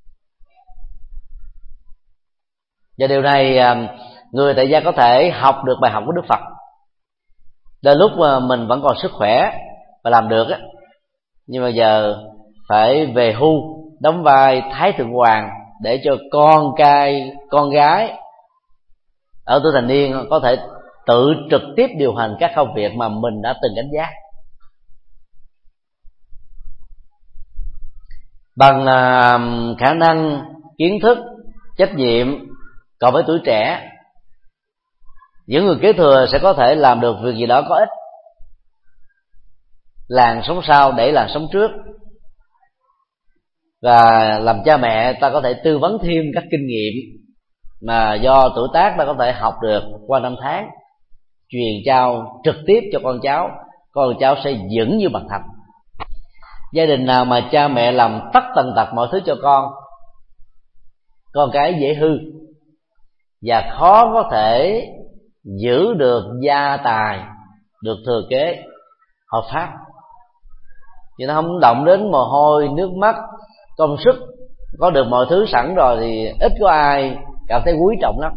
Và điều này à, người tại gia có thể học được bài học của Đức Phật. Đến lúc mà mình vẫn còn sức khỏe và làm được á, nhưng mà giờ phải về hưu, đóng vai Thái Thượng Hoàng để cho con cai, con gái ở tuổi thành niên có thể tự trực tiếp điều hành các công việc mà mình đã từng gánh vác. Bằng uh, khả năng, kiến thức, trách nhiệm cộng với tuổi trẻ, những người kế thừa sẽ có thể làm được việc gì đó có ích. Làng sống sau để làng sống trước. Và làm cha mẹ ta có thể tư vấn thêm các kinh nghiệm mà do tuổi tác ta có thể học được qua năm tháng, truyền trao trực tiếp cho con cháu, con cháu sẽ vững như bàn thạch. Gia đình nào mà cha mẹ làm tất tần tật mọi thứ cho con, con cái dễ hư và khó có thể giữ được gia tài, được thừa kế hợp pháp, chứ nó không động đến mồ hôi nước mắt công sức. Có được mọi thứ sẵn rồi thì ít có ai cảm thấy quý trọng lắm.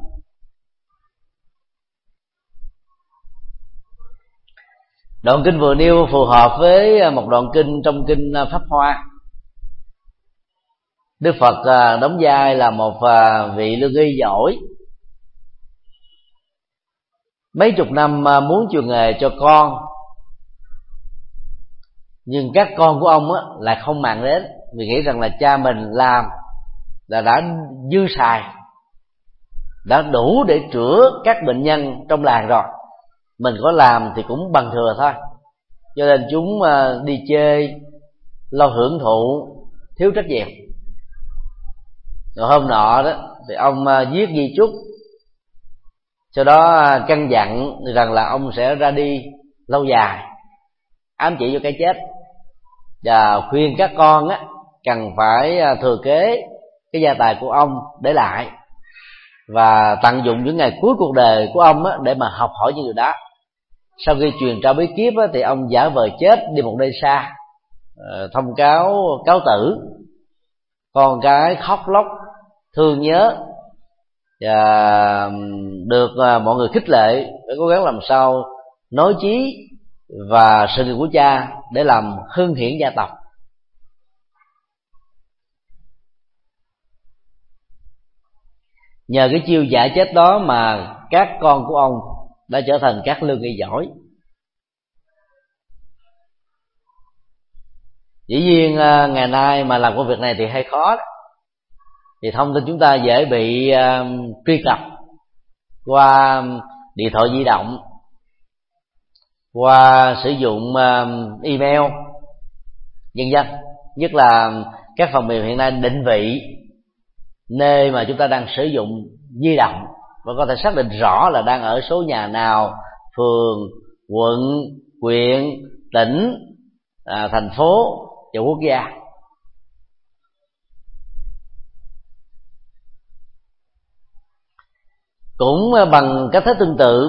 Đoạn kinh vừa nêu phù hợp với một đoạn kinh trong kinh Pháp Hoa. Đức Phật đóng vai là một vị lương y giỏi, mấy chục năm muốn truyền nghề cho con, nhưng các con của ông á, lại không màng đến, vì nghĩ rằng là cha mình làm là đã dư xài, đã đủ để chữa các bệnh nhân trong làng rồi, mình có làm thì cũng bằng thừa thôi. Cho nên chúng đi chơi, lo hưởng thụ, thiếu trách nhiệm. Rồi hôm nọ đó thì ông viết di chúc, sau đó căn dặn rằng là ông sẽ ra đi lâu dài, ám chỉ vô cái chết, và khuyên các con á cần phải thừa kế cái gia tài của ông để lại, và tận dụng những ngày cuối cuộc đời của ông á để mà học hỏi những điều đó. Sau khi truyền trao bí kíp á, thì ông giả vờ chết đi một nơi xa, thông cáo cáo tử. Con cái khóc lóc thương nhớ, và được mọi người khích lệ để cố gắng làm sao nói chí và sự nghiệp của cha để làm hưng hiển gia tộc. Nhờ cái chiêu giả chết đó mà các con của ông đã trở thành các lương y giỏi. Dĩ nhiên ngày nay mà làm công việc này thì hơi khó đó. Thì thông tin chúng ta dễ bị uh, truy cập qua điện thoại di động, qua sử dụng uh, email, vân vân. Nhất là các phần mềm hiện nay định vị nơi mà chúng ta đang sử dụng di động, và có thể xác định rõ là đang ở số nhà nào, phường, quận, huyện, tỉnh, à, thành phố và quốc gia. Cũng bằng cách thế tương tự,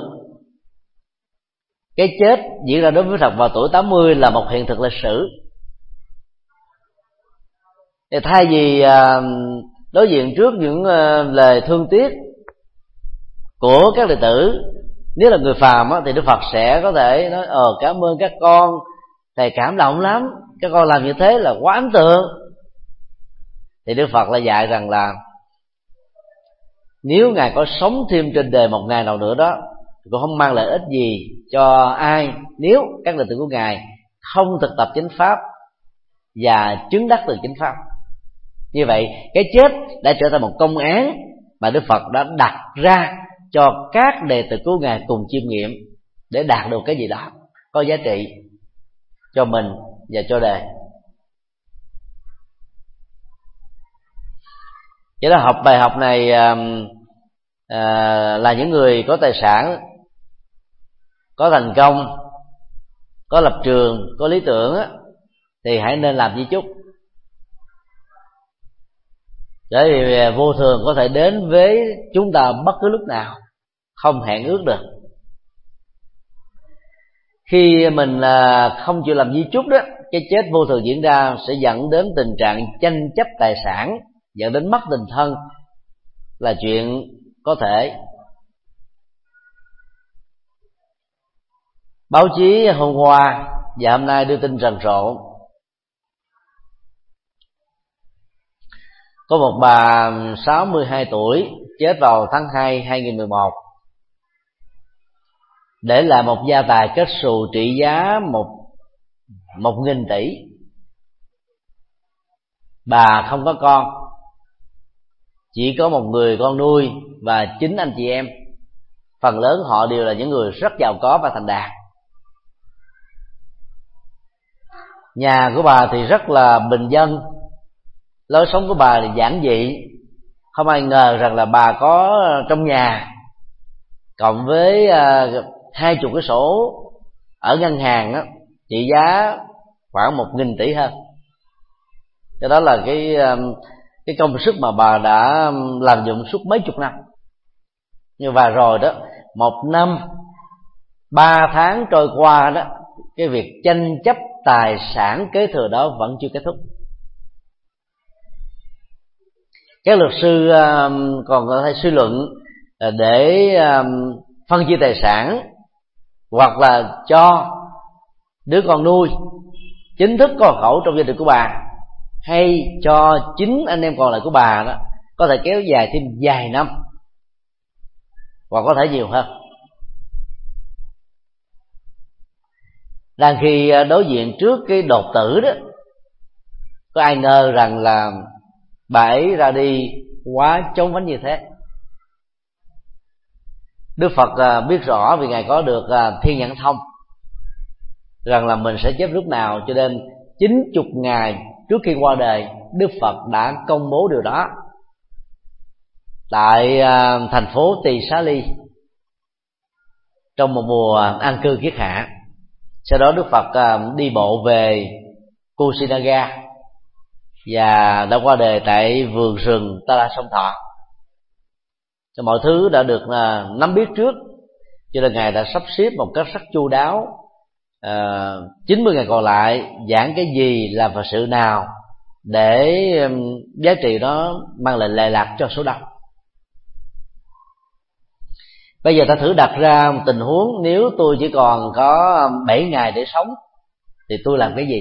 cái chết diễn ra đối với Phật vào tuổi tám mươi là một hiện thực lịch sử. Thì thay vì đối diện trước những lời thương tiếc của các đệ tử, nếu là người phàm thì Đức Phật sẽ có thể nói ờ cảm ơn các con, thầy cảm động lắm, các con làm như thế là quá ấn tượng. Thì Đức Phật lại dạy rằng là nếu Ngài có sống thêm trên đời một ngày nào nữa đó, cũng không mang lợi ích gì cho ai nếu các đệ tử của Ngài không thực tập chánh pháp và chứng đắc từ chánh pháp. Như vậy cái chết đã trở thành một công án mà Đức Phật đã đặt ra cho các đệ tử của Ngài cùng chiêm nghiệm, để đạt được cái gì đó có giá trị cho mình và cho đời. Cho nên học bài học này à, à, là những người có tài sản, có thành công, có lập trường, có lý tưởng á, thì hãy nên làm di chúc, bởi vì vô thường có thể đến với chúng ta bất cứ lúc nào, không hẹn ước được. Khi mình không chịu làm di chúc đó, cái chết vô thường diễn ra sẽ dẫn đến tình trạng tranh chấp tài sản, dẫn đến mất tình thân, là chuyện có thể. Báo chí hôm qua và hôm nay đưa tin rầm rộ có một bà sáu mươi hai tuổi chết vào tháng hai hai nghìn mười một, để lại một gia tài kết xù trị giá một một nghìn tỷ. Bà không có con, chỉ có một người con nuôi và chín anh chị em. Phần lớn họ đều là những người rất giàu có và thành đạt. Nhà của bà thì rất là bình dân, lối sống của bà thì giản dị. Không ai ngờ rằng là bà có trong nhà cộng với hai chục cái sổ ở ngân hàng đó, trị giá khoảng một nghìn tỷ hơn. Cái đó là cái cái công sức mà bà đã làm dụng suốt mấy chục năm. Như và rồi đó, một năm Ba tháng trôi qua đó, cái việc tranh chấp tài sản kế thừa đó vẫn chưa kết thúc. Các luật sư còn có thể suy luận để phân chia tài sản, hoặc là cho đứa con nuôi chính thức có hộ khẩu trong gia đình của bà, hay cho chính anh em còn lại của bà đó có thể kéo dài thêm vài năm, hoặc có thể nhiều hơn. Đang khi đối diện trước cái đột tử đó, có ai ngờ rằng là bà ấy ra đi quá chóng vánh như thế. Đức Phật biết rõ vì Ngài có được thiên nhãn thông rằng là mình sẽ chết lúc nào, cho nên chín chục ngày trước khi qua đời, Đức Phật đã công bố điều đó tại thành phố Tỳ Xá Ly trong một mùa an cư kiết hạ. Sau đó Đức Phật đi bộ về Kusinaga và đã qua đời tại vườn rừng Ta La Sông Thọ. Mọi thứ đã được nắm biết trước, cho nên Ngài đã sắp xếp một cách rất chu đáo. À, chín mươi ngày còn lại giảng cái gì, làm Phật sự nào để um, giá trị đó mang lại lệ lạc cho số đông. Bây giờ ta thử đặt ra một tình huống, nếu tôi chỉ còn có bảy ngày để sống thì tôi làm cái gì?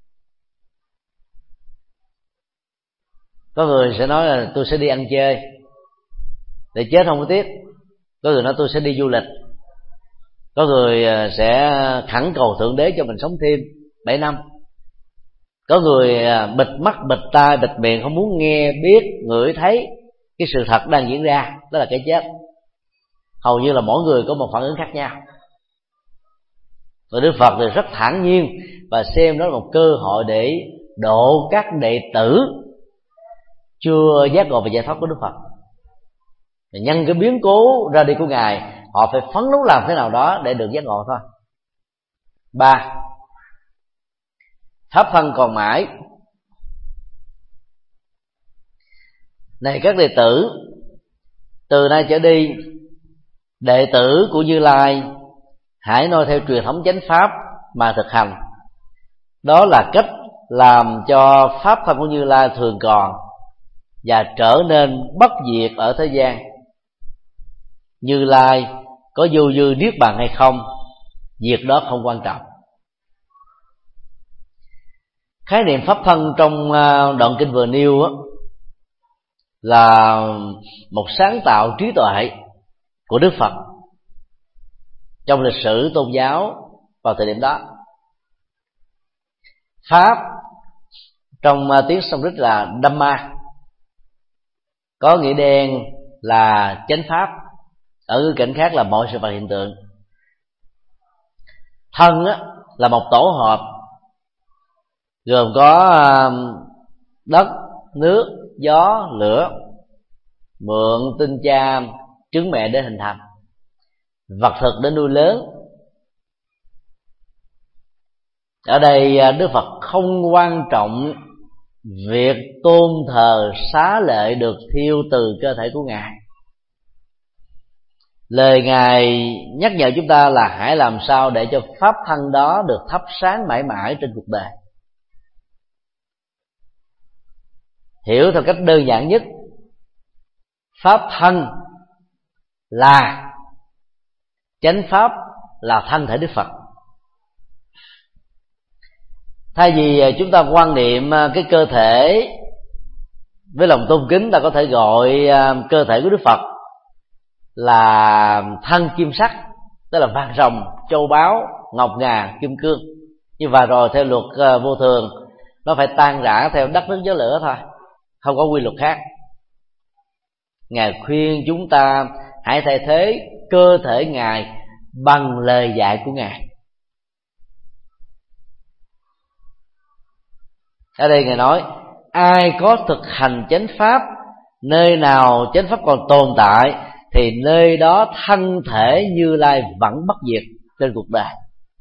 Có người sẽ nói là tôi sẽ đi ăn chơi để chết không có tiếc. Có người nói tôi sẽ đi du lịch. Có người sẽ khẩn cầu Thượng Đế cho mình sống thêm bảy năm. Có người bịt mắt, bịt tai, bịt miệng, không muốn nghe, biết, ngửi, thấy cái sự thật đang diễn ra, đó là cái chết. Hầu như là mỗi người có một phản ứng khác nhau. Và Đức Phật thì rất thản nhiên và xem đó là một cơ hội để độ các đệ tử chưa giác ngộ về giải thoát của Đức Phật. Nhân cái biến cố ra đi của Ngài, họ phải phấn đấu làm thế nào đó để được giác ngộ thôi. Ba, pháp thân còn mãi. Này các đệ tử, từ nay trở đi, đệ tử của Như Lai hãy noi theo truyền thống chánh pháp mà thực hành. Đó là cách làm cho pháp thân của Như Lai thường còn và trở nên bất diệt ở thế gian. Như Lai có vô dư niết bàn hay không, việc đó không quan trọng. Khái niệm pháp thân trong đoạn kinh vừa nêu á, là một sáng tạo trí tuệ của Đức Phật trong lịch sử tôn giáo vào thời điểm đó. Pháp trong tiếng Sanskrit là Dhamma, có nghĩa đen là chánh pháp, ở ngữ cảnh khác là mọi sự vật hiện tượng. Thân á, là một tổ hợp gồm có đất, nước, gió, lửa, mượn tinh cha trứng mẹ để hình thành, vật thực để nuôi lớn. Ở đây Đức Phật không quan trọng việc tôn thờ xá lệ được thiêu từ cơ thể của Ngài. Lời Ngài nhắc nhở chúng ta là hãy làm sao để cho pháp thân đó được thắp sáng mãi mãi trên cuộc đời. Hiểu theo cách đơn giản nhất, pháp thân là chánh pháp, là thân thể Đức Phật. Thay vì chúng ta quan niệm cái cơ thể với lòng tôn kính, ta có thể gọi cơ thể của Đức Phật là thân kim sắc, tức là vàng rồng, châu báu, ngọc ngà, kim cương. Nhưng và rồi theo luật vô thường, nó phải tan rã theo đất nước gió lửa thôi, không có quy luật khác. Ngài khuyên chúng ta hãy thay thế cơ thể Ngài bằng lời dạy của Ngài. Ở đây Ngài nói, ai có thực hành chánh pháp, nơi nào chánh pháp còn tồn tại, thì nơi đó thân thể Như Lai vẫn bất diệt trên cuộc đời.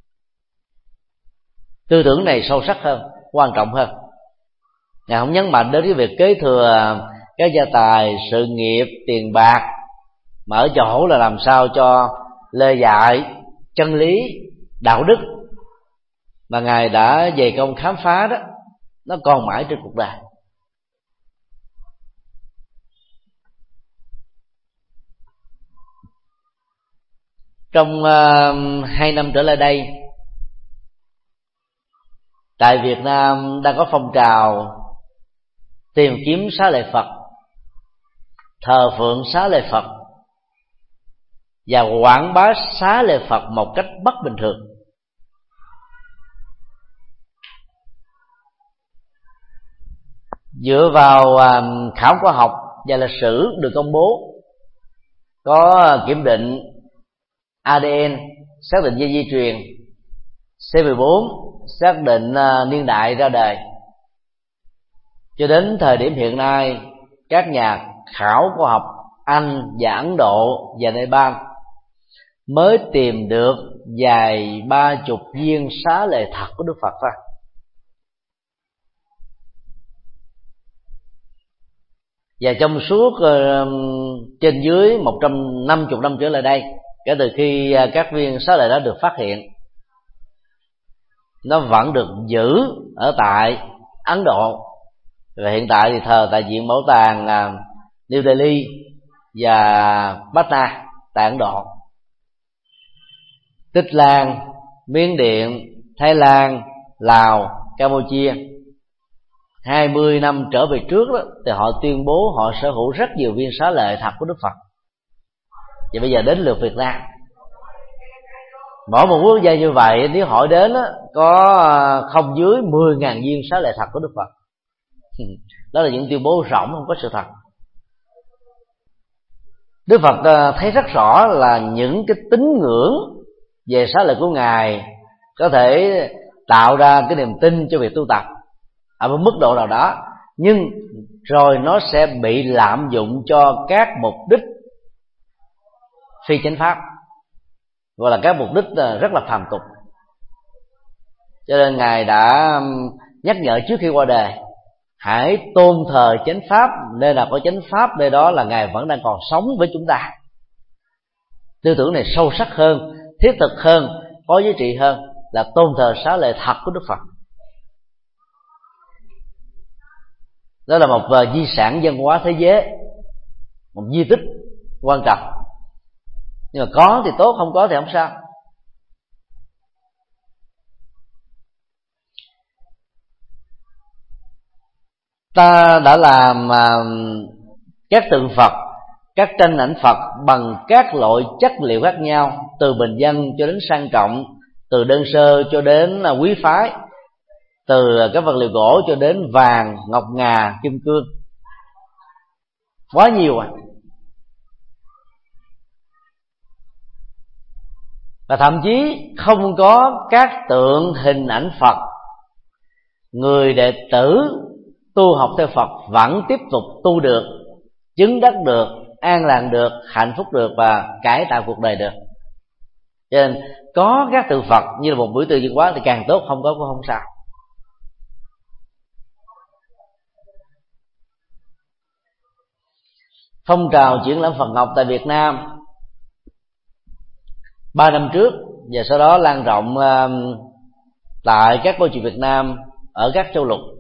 Tư tưởng này sâu sắc hơn, quan trọng hơn. Ngài không nhấn mạnh đến cái việc kế thừa các gia tài, sự nghiệp, tiền bạc, mà ở chỗ là làm sao cho lời dạy chân lý đạo đức mà Ngài đã dày công khám phá đó, nó còn mãi trên cuộc đời. Trong uh, hai năm trở lại đây, tại Việt Nam đang có phong trào tìm kiếm xá lợi Phật, thờ phượng xá lợi Phật và quảng bá xá lợi Phật một cách bất bình thường. Dựa vào uh, khảo cổ học và lịch sử được công bố, có kiểm định a đê en, xác định dây di truyền, xê mười bốn xác định uh, niên đại ra đời. Cho đến thời điểm hiện nay, các nhà khảo cổ học Anh và Ấn Độ và Nepal mới tìm được vài ba chục viên xá lợi thật của Đức Phật thôi. Và trong suốt uh, trên dưới một trăm năm mươi năm trở lại đây, kể từ khi uh, các viên xá lợi đó được phát hiện, nó vẫn được giữ ở tại Ấn Độ. Và hiện tại thì thờ tại viện bảo tàng uh, New Delhi và Patna tại Ấn Độ. Tích Lan, Miến Điện, Thái Lan, Lào, Campuchia hai mươi năm trở về trước đó, thì họ tuyên bố họ sở hữu rất nhiều viên xá lợi thật của Đức Phật. Và bây giờ đến lượt Việt Nam. Mỗi một quốc gia như vậy nếu hỏi đến đó, có không dưới mười nghìn viên xá lợi thật của Đức Phật. Đó là những tuyên bố rỗng, không có sự thật. Đức Phật thấy rất rõ là những cái tín ngưỡng về xá lợi của Ngài có thể tạo ra cái niềm tin cho việc tu tập ở một mức độ nào đó, nhưng rồi nó sẽ bị lạm dụng cho các mục đích phi chánh pháp, gọi là các mục đích rất là phàm tục. Cho nên Ngài đã nhắc nhở trước khi qua đời, hãy tôn thờ chánh pháp, nơi nào có chánh pháp nơi đó là Ngài vẫn đang còn sống với chúng ta. Tư tưởng này sâu sắc hơn, thiết thực hơn, có giá trị hơn là tôn thờ xá lợi thật của Đức Phật. Đó là một uh, di sản văn hóa thế giới, một di tích quan trọng. Nhưng mà có thì tốt, không có thì không sao. Ta đã làm uh, các tượng Phật, các tranh ảnh Phật bằng các loại chất liệu khác nhau, từ bình dân cho đến sang trọng, từ đơn sơ cho đến uh, quý phái, từ các vật liệu gỗ cho đến vàng, ngọc ngà, kim cương, quá nhiều à. Và thậm chí không có các tượng hình ảnh Phật, người đệ tử tu học theo Phật vẫn tiếp tục tu được, chứng đắc được, an lạc được, hạnh phúc được và cải tạo cuộc đời được. Cho nên có các tượng Phật như là một biểu tượng văn hóa thì càng tốt, không có cũng không sao. Phong trào triển lãm Phật Ngọc tại Việt Nam ba năm trước và sau đó lan rộng uh, tại các câu chuyện Việt Nam ở các châu lục,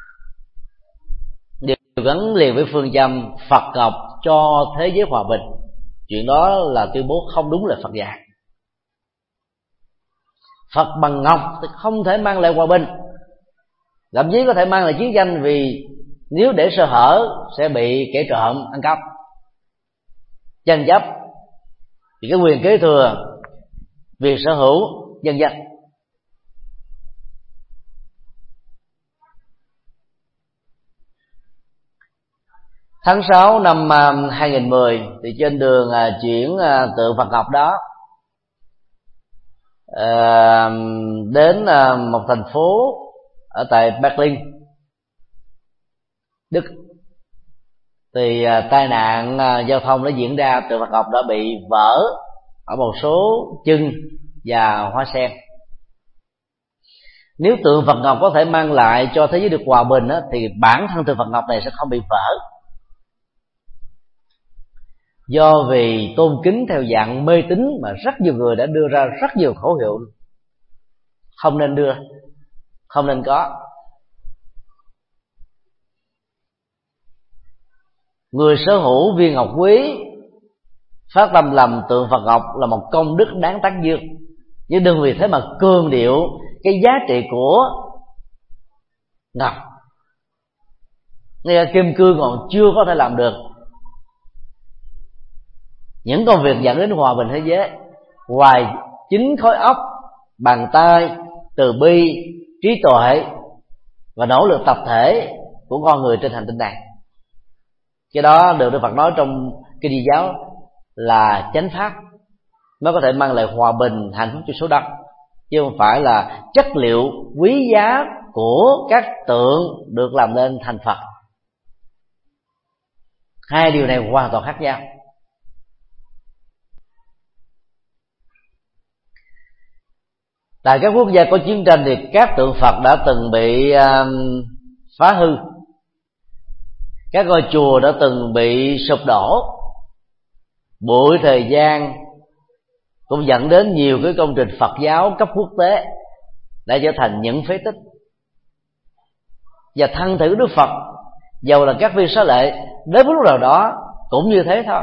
đều gắn liền với phương châm Phật Ngọc cho thế giới hòa bình. Chuyện đó là tuyên bố không đúng lời Phật dạy. Phật bằng ngọc thì không thể mang lại hòa bình, thậm chí có thể mang lại chiến tranh, vì nếu để sơ hở sẽ bị kẻ trộm ăn cắp, tranh chấp, thì cái quyền kế thừa, việc sở hữu vân vân. Tháng sáu năm hai nghìn mười thì trên đường chuyển tượng Phật Ngọc đó đến một thành phố ở tại Berlin, Đức, thì tai nạn giao thông đã diễn ra. Tượng Phật Ngọc đã bị vỡ ở một số chân và hoa sen. Nếu tượng Phật Ngọc có thể mang lại cho thế giới được hòa bình đó, thì bản thân tượng Phật Ngọc này sẽ không bị vỡ. do vì tôn kính theo dạng mê tín mà rất nhiều người đã đưa ra rất nhiều khẩu hiệu không nên đưa, không nên có. Người sở hữu viên ngọc quý phát tâm làm tượng Phật ngọc là một công đức đáng tán dương, nhưng đừng vì thế mà cường điệu cái giá trị của ngọc. Ngay cả kim cương còn chưa có thể làm được những công việc dẫn đến hòa bình thế giới, ngoài chính khối óc, bàn tay, từ bi, trí tuệ và nỗ lực tập thể của con người trên hành tinh này. Cái đó được Đức Phật nói trong kinh Di giáo là chánh pháp, nó có thể mang lại hòa bình, hạnh phúc cho số đông, chứ không phải là chất liệu quý giá của các tượng được làm nên thành Phật. Hai điều này hoàn toàn khác nhau. Tại các quốc gia có chiến tranh thì các tượng Phật đã từng bị um, phá hư, các ngôi chùa đã từng bị sụp đổ. Bụi thời gian cũng dẫn đến nhiều cái công trình Phật giáo cấp quốc tế đã trở thành những phế tích. Và thân thể của Đức Phật, dầu là các viên xá lợi, đến lúc nào đó cũng như thế thôi.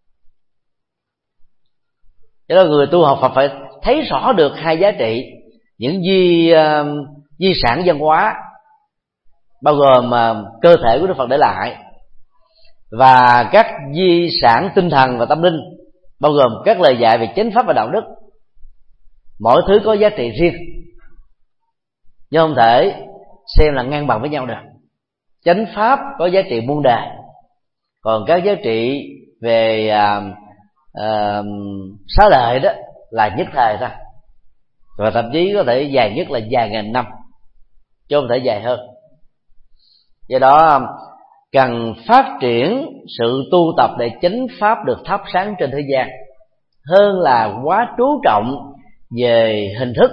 Cho nên người tu học Phật phải thấy rõ được hai giá trị, những di uh, di sản văn hóa bao gồm uh, cơ thể của Đức Phật để lại, và các di sản tinh thần và tâm linh bao gồm các lời dạy về chánh pháp và đạo đức. Mỗi thứ có giá trị riêng, nhưng không thể xem là ngang bằng với nhau được. Chánh pháp có giá trị muôn đời, còn các giá trị về uh, uh, xá lợi đó là nhất thời thôi, và thậm chí có thể dài nhất là vài ngàn năm, chứ không thể dài hơn. Do đó cần phát triển sự tu tập để chánh pháp được thắp sáng trên thế gian, hơn là quá chú trọng về hình thức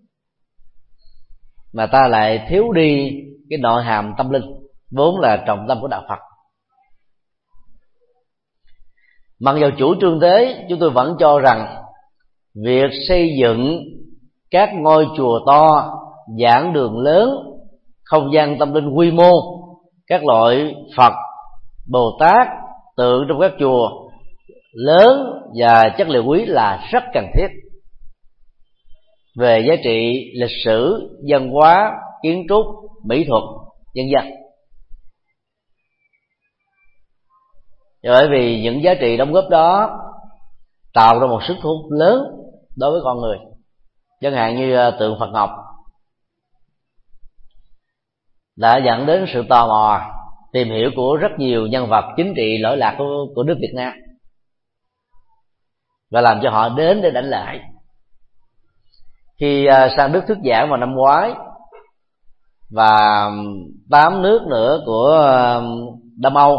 mà ta lại thiếu đi cái nội hàm tâm linh vốn là trọng tâm của đạo Phật. Mặc dù chủ trương thế, chúng tôi vẫn cho rằng việc xây dựng các ngôi chùa to, giảng đường lớn, không gian tâm linh quy mô, các loại Phật, Bồ Tát, tượng trong các chùa lớn và chất liệu quý là rất cần thiết về giá trị lịch sử, văn hóa, kiến trúc, mỹ thuật, vân vân. Bởi vì những giá trị đóng góp đó tạo ra một sức thu hút lớn đối với con người. Chẳng hạn như tượng Phật Ngọc đã dẫn đến sự tò mò tìm hiểu của rất nhiều nhân vật chính trị lỗi lạc của, của nước Việt Nam, và làm cho họ đến để đảnh lễ. Khi sang Đức thuyết giảng vào năm ngoái, và tám nước nữa của Đông Âu,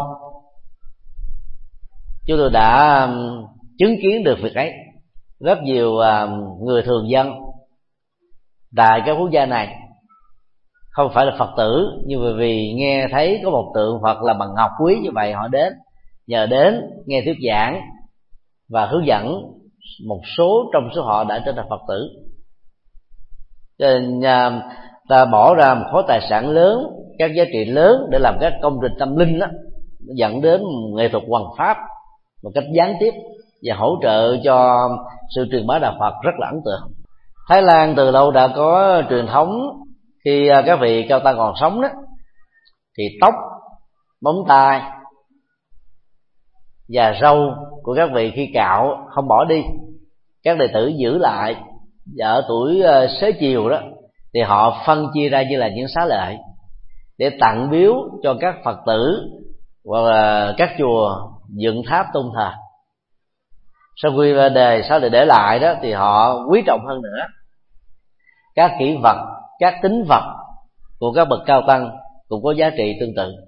chúng tôi đã chứng kiến được việc ấy. Rất nhiều người thường dân tại các quốc gia này không phải là Phật tử, nhưng bởi vì nghe thấy có một tượng Phật là bằng ngọc quý như vậy, họ đến, nhờ đến nghe thuyết giảng và hướng dẫn. Một số trong số họ đã trở thành Phật tử. Cho nên ta bỏ ra một khối tài sản lớn, các giá trị lớn để làm các công trình tâm linh đó, dẫn đến nghệ thuật hoằng pháp một cách gián tiếp và hỗ trợ cho sự truyền bá đạo Phật rất là ấn tượng. Thái Lan từ lâu đã có truyền thống, khi các vị cao tăng còn sống đó, thì tóc, móng tay và râu của các vị khi cạo không bỏ đi, các đệ tử giữ lại. Và ở tuổi xế chiều đó thì họ phân chia ra như là những xá lợi để tặng biếu cho các Phật tử hoặc là các chùa dựng tháp tôn thờ. Sau khi ra đề xá lợi để lại đó thì họ quý trọng hơn nữa các kỷ vật, các tín vật của các bậc cao tăng cũng có giá trị tương tự.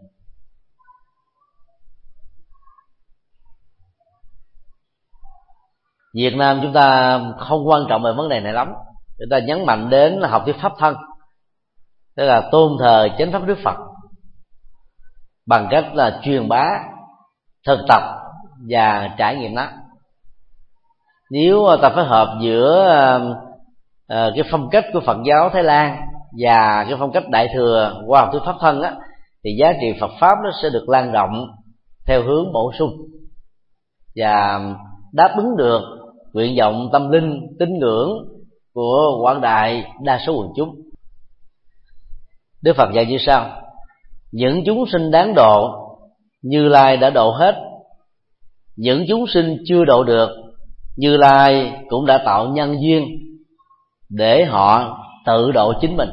Việt Nam chúng ta không quan trọng về vấn đề này lắm, người ta nhấn mạnh đến học thuyết pháp thân, tức là tôn thờ chánh pháp Đức Phật bằng cách là truyền bá, thực tập và trải nghiệm nó. Nếu ta phối hợp giữa uh, cái phong cách của Phật giáo Thái Lan và cái phong cách Đại thừa Khoa học thuyết pháp thân á, thì giá trị Phật pháp nó sẽ được lan rộng theo hướng bổ sung và đáp ứng được nguyện vọng tâm linh tín ngưỡng của quảng đại đa số quần chúng. Đức Phật dạy như sau: những chúng sinh đáng độ, Như Lai đã độ hết. Những chúng sinh chưa độ được, Như Lai cũng đã tạo nhân duyên để họ tự độ chính mình.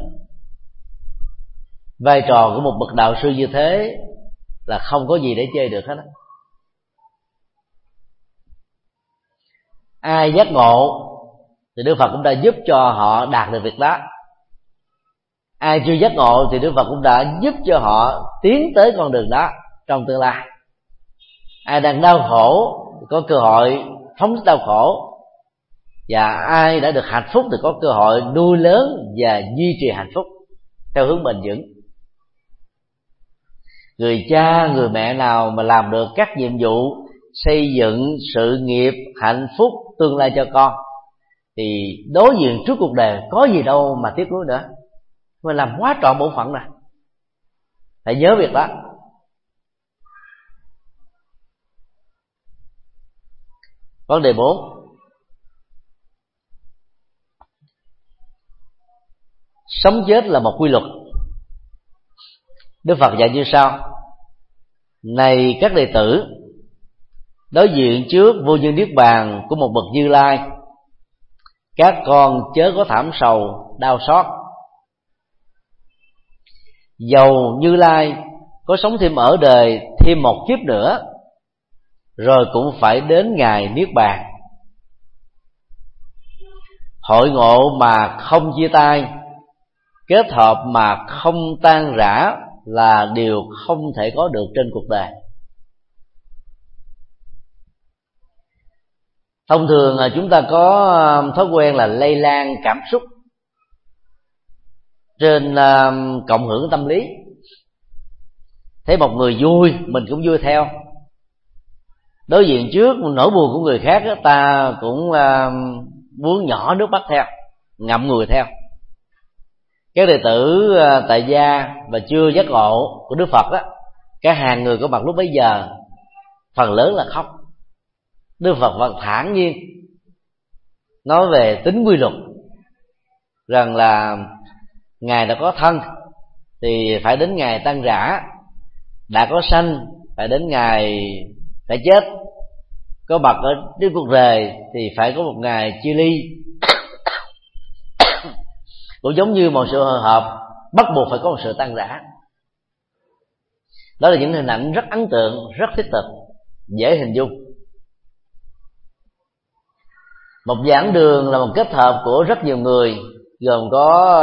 Vai trò của một bậc đạo sư như thế là không có gì để chê được hết á. Ai giác ngộ thì Đức Phật cũng đã giúp cho họ đạt được việc đó. Ai chưa giác ngộ thì Đức Phật cũng đã giúp cho họ tiến tới con đường đó trong tương lai. Ai đang đau khổ thì có cơ hội phóng thích đau khổ, và ai đã được hạnh phúc thì có cơ hội nuôi lớn và duy trì hạnh phúc theo hướng bền vững. Người cha, người mẹ nào mà làm được các nhiệm vụ xây dựng sự nghiệp hạnh phúc tương lai cho con thì đối diện trước cuộc đời có gì đâu mà tiếc nuối nữa. Mình làm quá trọn bổn phận này, phải nhớ việc đó. Vấn đề bốn: sống chết là một quy luật. Đức Phật dạy như sau: này các đệ tử, đối diện trước vô nhân niết bàn của một bậc Như Lai, các con chớ có thảm sầu đau xót. Dầu Như Lai có sống thêm ở đời thêm một kiếp nữa, rồi cũng phải đến ngày niết bàn. Hội ngộ mà không chia tay, kết hợp mà không tan rã là điều không thể có được trên cuộc đời. Thông thường chúng ta có thói quen là lây lan cảm xúc trên cộng hưởng tâm lý. Thấy một người vui mình cũng vui theo. Đối diện trước nỗi buồn của người khác, ta cũng muốn nhỏ nước mắt theo, ngậm ngùi theo. Các đệ tử tại gia và chưa giác ngộ của Đức Phật á, các hàng người có mặt lúc bấy giờ phần lớn là khóc. Đức Phật vẫn thản nhiên nói về tính quy luật, rằng là Ngài đã có thân thì phải đến ngày tan rã, đã có sanh phải đến ngày phải chết, có mặt ở trên cuộc đời thì phải có một ngày chia ly. Cũng giống như một sự hội họp bắt buộc phải có một sự tan rã. Đó là những hình ảnh rất ấn tượng, rất thiết thực, dễ hình dung. Một giảng đường là một kết hợp của rất nhiều người, gồm có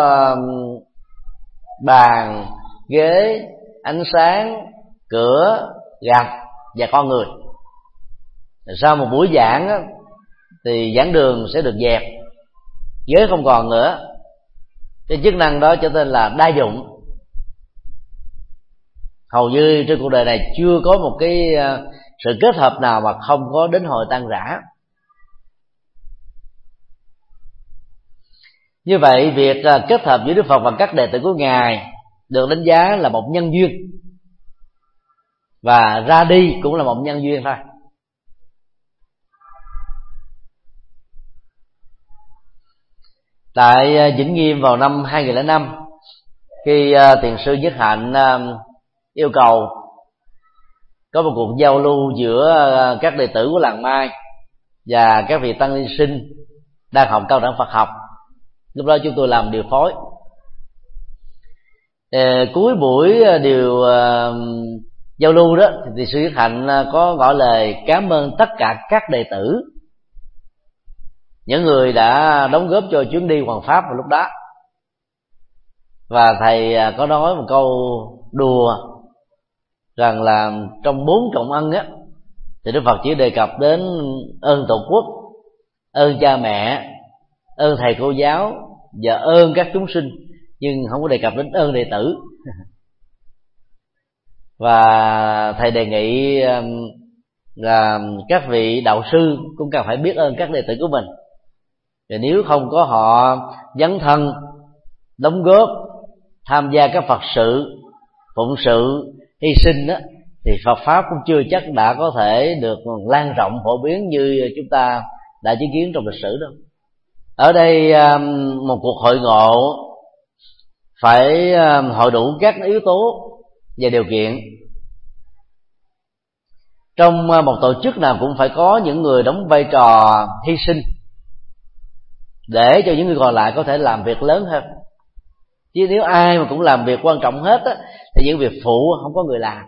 bàn, ghế, ánh sáng, cửa, gạch và con người. Sau một buổi giảng thì giảng đường sẽ được dẹp, ghế không còn nữa. Cái chức năng đó trở nên là đa dụng. Hầu như trên cuộc đời này chưa có một cái sự kết hợp nào mà không có đến hồi tan rã. Như vậy, việc kết hợp giữa Đức Phật và các đệ tử của Ngài được đánh giá là một nhân duyên, và ra đi cũng là một nhân duyên thôi. Tại Vĩnh Nghiêm vào năm hai nghìn lẻ năm, khi Thiền sư Nhất Hạnh yêu cầu có một cuộc giao lưu giữa các đệ tử của làng Mai và các vị tăng ni sinh đang học cao đẳng Phật học, lúc đó chúng tôi làm điều phối. Ờ, cuối buổi điều uh, giao lưu đó thì Thiền sư Nhất Hạnh có gọi lời cảm ơn tất cả các đệ tử, những người đã đóng góp cho chuyến đi Hoàng Pháp vào lúc đó. Và thầy có nói một câu đùa rằng là trong bốn trọng ân á, thì Đức Phật chỉ đề cập đến ơn Tổ quốc, ơn cha mẹ, ơn thầy cô giáo và ơn các chúng sinh, nhưng không có đề cập đến ơn đệ tử. Và thầy đề nghị là các vị đạo sư cũng cần phải biết ơn các đệ tử của mình. Và nếu không có họ dấn thân, đóng góp, tham gia các Phật sự, phụng sự, hy sinh đó, thì Phật pháp cũng chưa chắc đã có thể được lan rộng phổ biến như chúng ta đã chứng kiến trong lịch sử đâu. Ở đây một cuộc hội ngộ phải hội đủ các yếu tố và điều kiện. Trong một tổ chức nào cũng phải có những người đóng vai trò hy sinh để cho những người còn lại có thể làm việc lớn hơn. Chứ nếu ai mà cũng làm việc quan trọng hết á, thì những việc phụ không có người làm.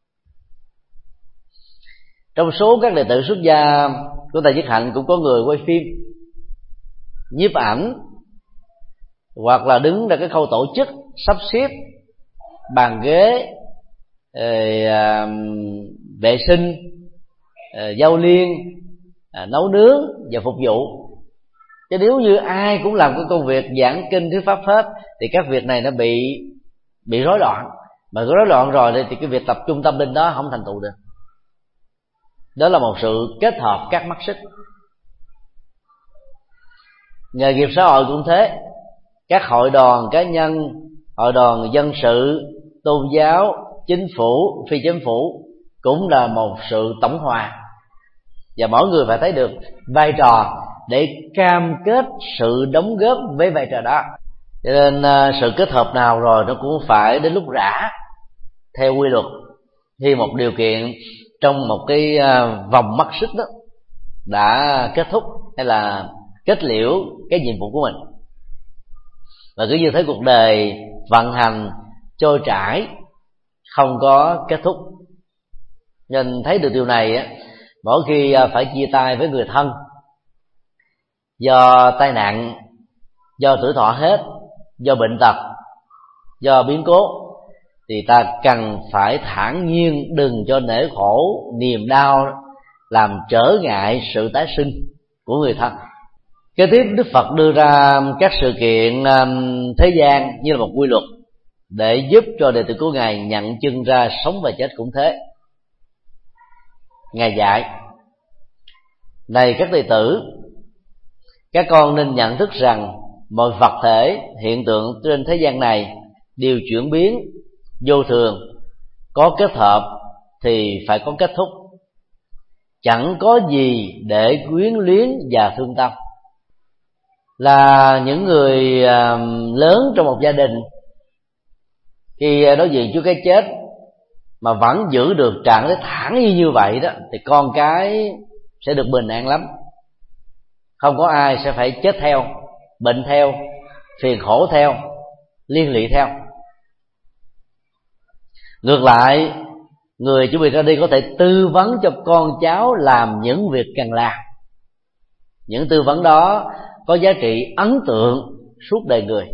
Trong số các đệ tử xuất gia của Thầy Nhất Hạnh cũng có người quay phim, nhiếp ảnh, hoặc là đứng ra cái khâu tổ chức, sắp xếp bàn ghế, à, vệ sinh, à, giao liên, à, nấu nướng và phục vụ. Chứ nếu như ai cũng làm cái công việc giảng kinh thuyết pháp hết thì các việc này nó bị bị rối loạn. Mà rối loạn rồi thì cái việc tập trung tâm linh đó không thành tựu được. Đó là một sự kết hợp các mắt xích. Nghề nghiệp xã hội cũng thế. Các hội đoàn cá nhân, hội đoàn dân sự, tôn giáo, chính phủ, phi chính phủ cũng là một sự tổng hòa. Và mỗi người phải thấy được vai trò để cam kết sự đóng góp với vai trò đó. Cho nên sự kết hợp nào rồi nó cũng phải đến lúc rã theo quy luật, khi một điều kiện trong một cái vòng mắt xích đó đã kết thúc hay là kết liễu cái nhiệm vụ của mình. Và cứ như thế cuộc đời vận hành trôi chảy, không có kết thúc. Nên thấy được điều này á, mỗi khi phải chia tay với người thân do tai nạn, do tuổi thọ hết, do bệnh tật, do biến cố, thì ta cần phải thản nhiên, đừng cho nể khổ, niềm đau làm trở ngại sự tái sinh của người thân. Kế tiếp, Đức Phật đưa ra các sự kiện thế gian như là một quy luật để giúp cho đệ tử của Ngài nhận chân ra sống và chết cũng thế. Ngài dạy: này các đệ tử, các con nên nhận thức rằng mọi vật thể, hiện tượng trên thế gian này đều chuyển biến, vô thường, có kết hợp thì phải có kết thúc. Chẳng có gì để quyến luyến và thương tâm. Là những người lớn trong một gia đình, khi đối diện trước cái chết mà vẫn giữ được trạng thái thản nhiên như vậy đó, thì con cái sẽ được bình an lắm. Không có ai sẽ phải chết theo, bệnh theo, phiền khổ theo, liên lụy theo. Ngược lại, người chuẩn bị ra đi có thể tư vấn cho con cháu làm những việc cần làm. Những tư vấn đó có giá trị ấn tượng suốt đời người.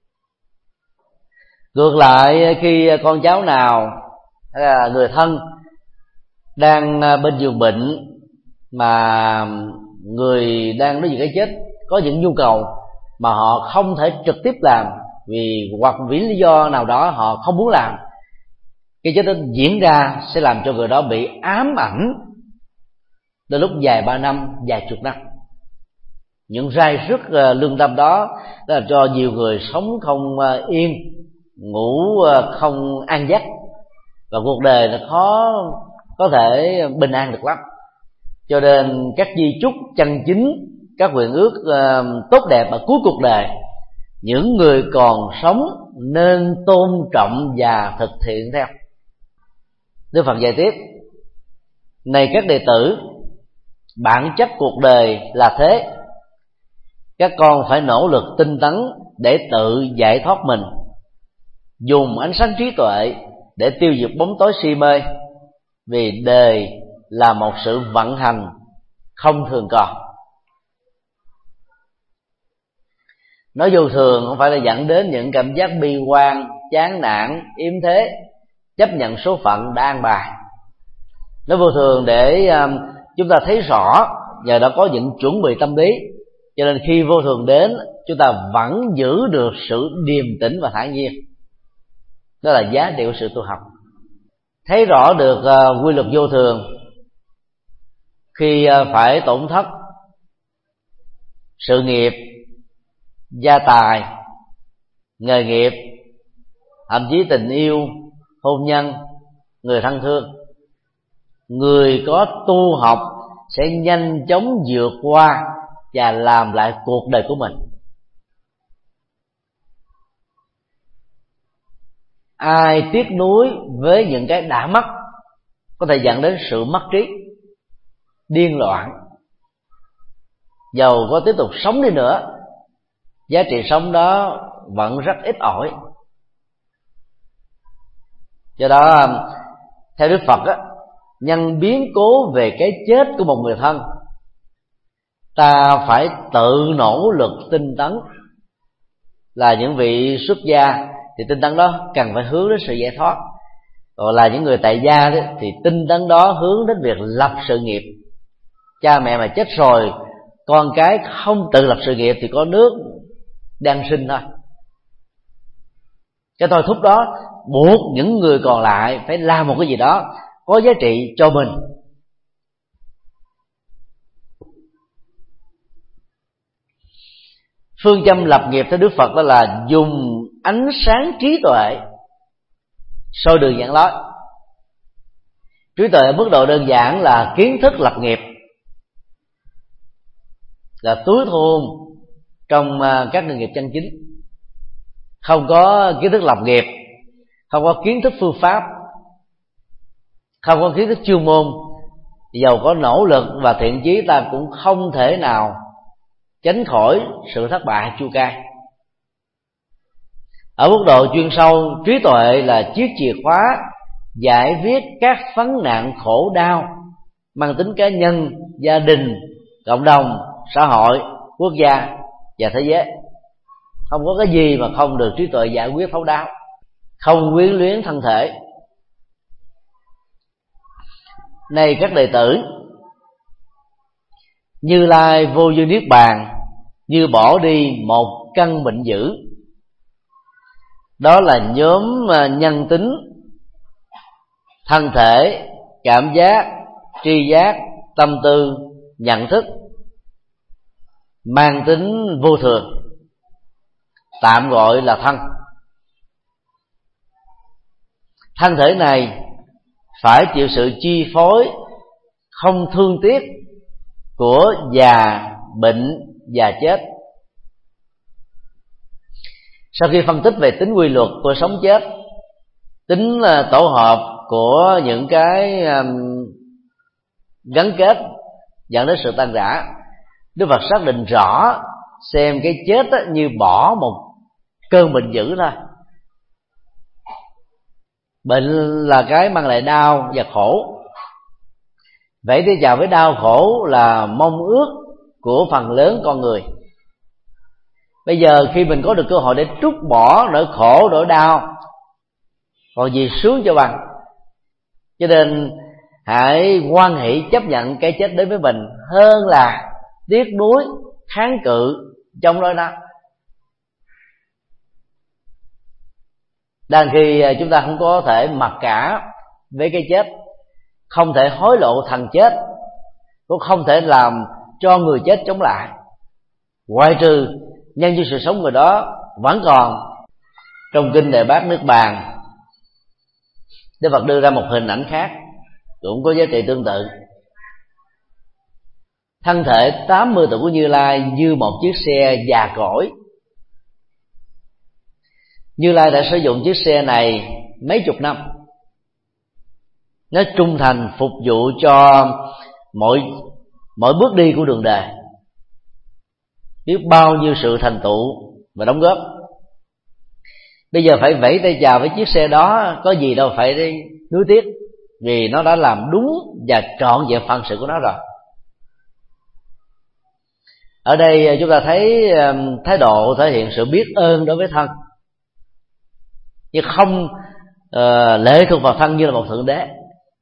Ngược lại, khi con cháu nào hay là người thân đang bên giường bệnh mà người đang đối diện cái chết có những nhu cầu mà họ không thể trực tiếp làm vì hoặc vì lý do nào đó họ không muốn làm, cái chết đó diễn ra sẽ làm cho người đó bị ám ảnh đến lúc dài ba năm, vài chục năm. Những rai rứt lương tâm đó là cho nhiều người sống không yên, ngủ không an giấc, và cuộc đời nó khó có thể bình an được lắm. Cho nên các di chúc chân chính, các nguyện ước uh, tốt đẹp ở cuối cuộc đời, những người còn sống nên tôn trọng và thực hiện theo. Đức Phật dạy tiếp: này các đệ tử, bản chất cuộc đời là thế. Các con phải nỗ lực tinh tấn để tự giải thoát mình, dùng ánh sáng trí tuệ để tiêu diệt bóng tối si mê, vì đời là một sự vận hành không thường còn. Nói vô thường không phải là dẫn đến những cảm giác bi quan, chán nản, yếm thế, chấp nhận số phận đã an bài. Nói vô thường để um, chúng ta thấy rõ, nhờ đó có những chuẩn bị tâm lý, cho nên khi vô thường đến, chúng ta vẫn giữ được sự điềm tĩnh và thản nhiên. Đó là giá trị của sự tu học. Thấy rõ được uh, quy luật vô thường khi phải tổn thất sự nghiệp, gia tài, nghề nghiệp, thậm chí tình yêu, hôn nhân, người thân thương, người có tu học sẽ nhanh chóng vượt qua và làm lại cuộc đời của mình. Ai tiếc nuối với những cái đã mất có thể dẫn đến sự mất trí, điên loạn. Dầu có tiếp tục sống đi nữa, giá trị sống đó vẫn rất ít ỏi. Do đó theo Đức Phật á, nhân biến cố về cái chết của một người thân, ta phải tự nỗ lực tinh tấn. Là những vị xuất gia thì tinh tấn đó cần phải hướng đến sự giải thoát, còn là những người tại gia đó, thì tinh tấn đó hướng đến việc lập sự nghiệp. Cha mẹ mà chết rồi, con cái không tự lập sự nghiệp thì có nước đang sinh thôi. Cái thôi thúc đó buộc những người còn lại phải làm một cái gì đó có giá trị cho mình. Phương châm lập nghiệp theo Đức Phật đó là dùng ánh sáng trí tuệ soi đường dẫn lối. Trí tuệ ở mức độ đơn giản là kiến thức lập nghiệp, là túi thun trong các nghề nghiệp chân chính. Không có kiến thức lập nghiệp, không có kiến thức phương pháp, không có kiến thức chuyên môn, dầu có nỗ lực và thiện chí, ta cũng không thể nào tránh khỏi sự thất bại chua cay. Ở mức độ chuyên sâu, trí tuệ là chiếc chìa khóa giải quyết các vấn nạn khổ đau mang tính cá nhân, gia đình, cộng đồng, xã hội, quốc gia và thế giới. Không có cái gì mà không được trí tuệ giải quyết thấu đáo. Không quyến luyến thân thể. Này các đệ tử, Như Lai vô vi niết bàn như bỏ đi một căn bệnh dữ. Đó là nhóm nhân tính, thân thể, cảm giác, tri giác, tâm tư, nhận thức mang tính vô thường, tạm gọi là thân. Thân thể này phải chịu sự chi phối không thương tiếc của già, bệnh và chết. Sau khi phân tích về tính quy luật của sống chết, tính tổ hợp của những cái gắn kết dẫn đến sự tan rã, Đức Phật xác định rõ xem cái chết như bỏ một cơn bệnh dữ thôi. Bệnh là cái mang lại đau và khổ. Vậy thì chào với đau khổ là mong ước của phần lớn con người. Bây giờ khi mình có được cơ hội để trút bỏ nỗi khổ, nỗi đau, còn gì sướng cho bằng. Cho nên hãy hoan hỷ chấp nhận cái chết đến với mình hơn là tiếc nuối, kháng cự trong đó đó. Đang khi chúng ta không có thể mặc cả với cái chết, không thể hối lộ thần chết, cũng không thể làm cho người chết chống lại, ngoại trừ nhân cho sự sống người đó vẫn còn. Trong kinh Đề Bát Nước Bàn, Đức Phật đưa ra một hình ảnh khác cũng có giá trị tương tự. Thân thể tám mươi tuổi của Như Lai như một chiếc xe già cỗi. Như Lai đã sử dụng chiếc xe này mấy chục năm, nó trung thành phục vụ cho mỗi mỗi bước đi của đường đời, biết bao nhiêu sự thành tựu và đóng góp. Bây giờ phải vẫy tay chào với chiếc xe đó, có gì đâu phải đi nuối tiếc, vì nó đã làm đúng và trọn vẹn phận sự của nó rồi. Ở đây chúng ta thấy thái độ thể hiện sự biết ơn đối với thân, nhưng không uh, lệ thuộc vào thân như là một thượng đế.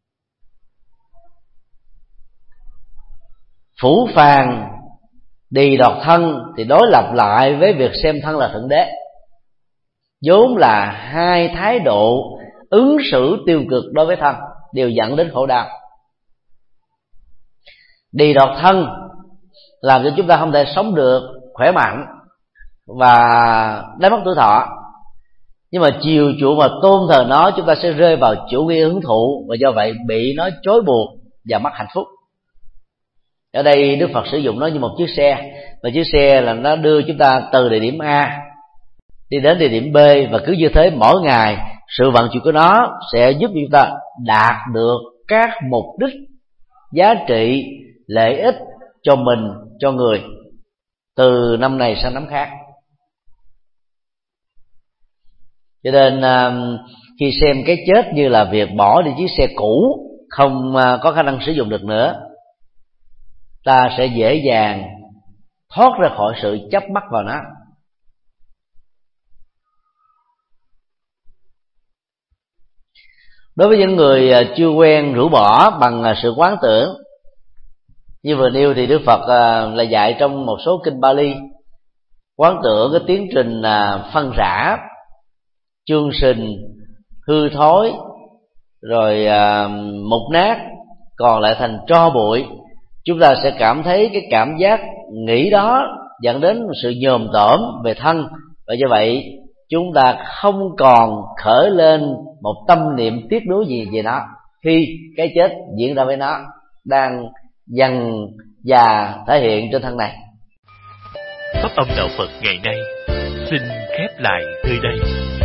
Phủ phàng đì đọt thân thì đối lập lại với việc xem thân là thượng đế, vốn là hai thái độ ứng xử tiêu cực đối với thân, đều dẫn đến khổ đau. Đì đọt thân làm cho chúng ta không thể sống được khỏe mạnh và đánh mất tuổi thọ. Nhưng mà chiều chuộng và tôn thờ nó, chúng ta sẽ rơi vào chủ nghĩa hưởng thụ, và do vậy bị nó trói buộc và mất hạnh phúc. Ở đây Đức Phật sử dụng nó như một chiếc xe, và chiếc xe là nó đưa chúng ta từ địa điểm A đi đến địa điểm B, và cứ như thế mỗi ngày sự vận chuyển của nó sẽ giúp chúng ta đạt được các mục đích giá trị lợi ích cho mình, cho người, từ năm này sang năm khác. Cho nên khi xem cái chết như là việc bỏ đi chiếc xe cũ không có khả năng sử dụng được nữa, ta sẽ dễ dàng thoát ra khỏi sự chấp mắc vào nó. Đối với những người chưa quen rũ bỏ bằng sự quán tưởng, như vừa nêu thì Đức Phật là dạy trong một số kinh Bali quán tưởng cái tiến trình phân rã, chương sình, hư thối, rồi mục nát, còn lại thành tro bụi. Chúng ta sẽ cảm thấy cái cảm giác nghĩ đó dẫn đến sự nhòm tởm về thân, và do vậy chúng ta không còn khởi lên một tâm niệm tiếc nuối gì về nó khi cái chết diễn ra với nó đang dần già thể hiện trên thân này. Pháp âm đạo Phật ngày nay xin khép lại nơi đây.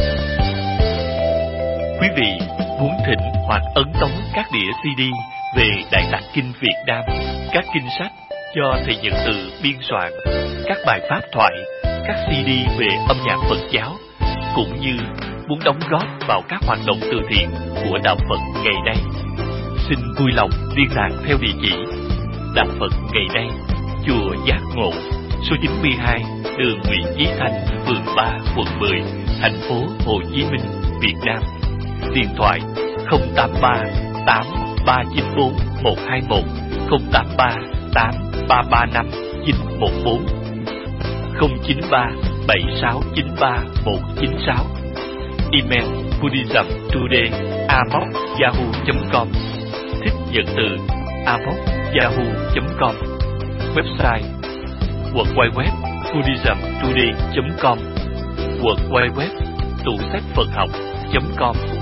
Quý vị muốn thỉnh hoặc ấn tống các đĩa xê đê về Đại Tạng Kinh Việt Nam, các kinh sách do thầy Nhật Từ biên soạn, các bài pháp thoại, các xê đê về âm nhạc Phật giáo, cũng như muốn đóng góp vào các hoạt động từ thiện của đạo Phật ngày nay, xin vui lòng liên lạc theo địa chỉ Đạo Phật ngày nay, chùa Giác Ngộ, số chín mươi hai đường Nguyễn Chí Thanh, phường ba, quận mười, thành phố Hồ Chí Minh, Việt Nam. Điện thoại không tám ba tám ba chín bốn một hai một, không tám ba tám ba ba năm chín một bốn, không chín ba bảy sáu chín ba một chín sáu. Email buddhismtoday a m o c yahoo chấm com, thích nhận từ a m o c yahoo chấm com. Website w w w chấm buddhismtoday chấm com, w w w chấm tủ sách Phật học chấm com.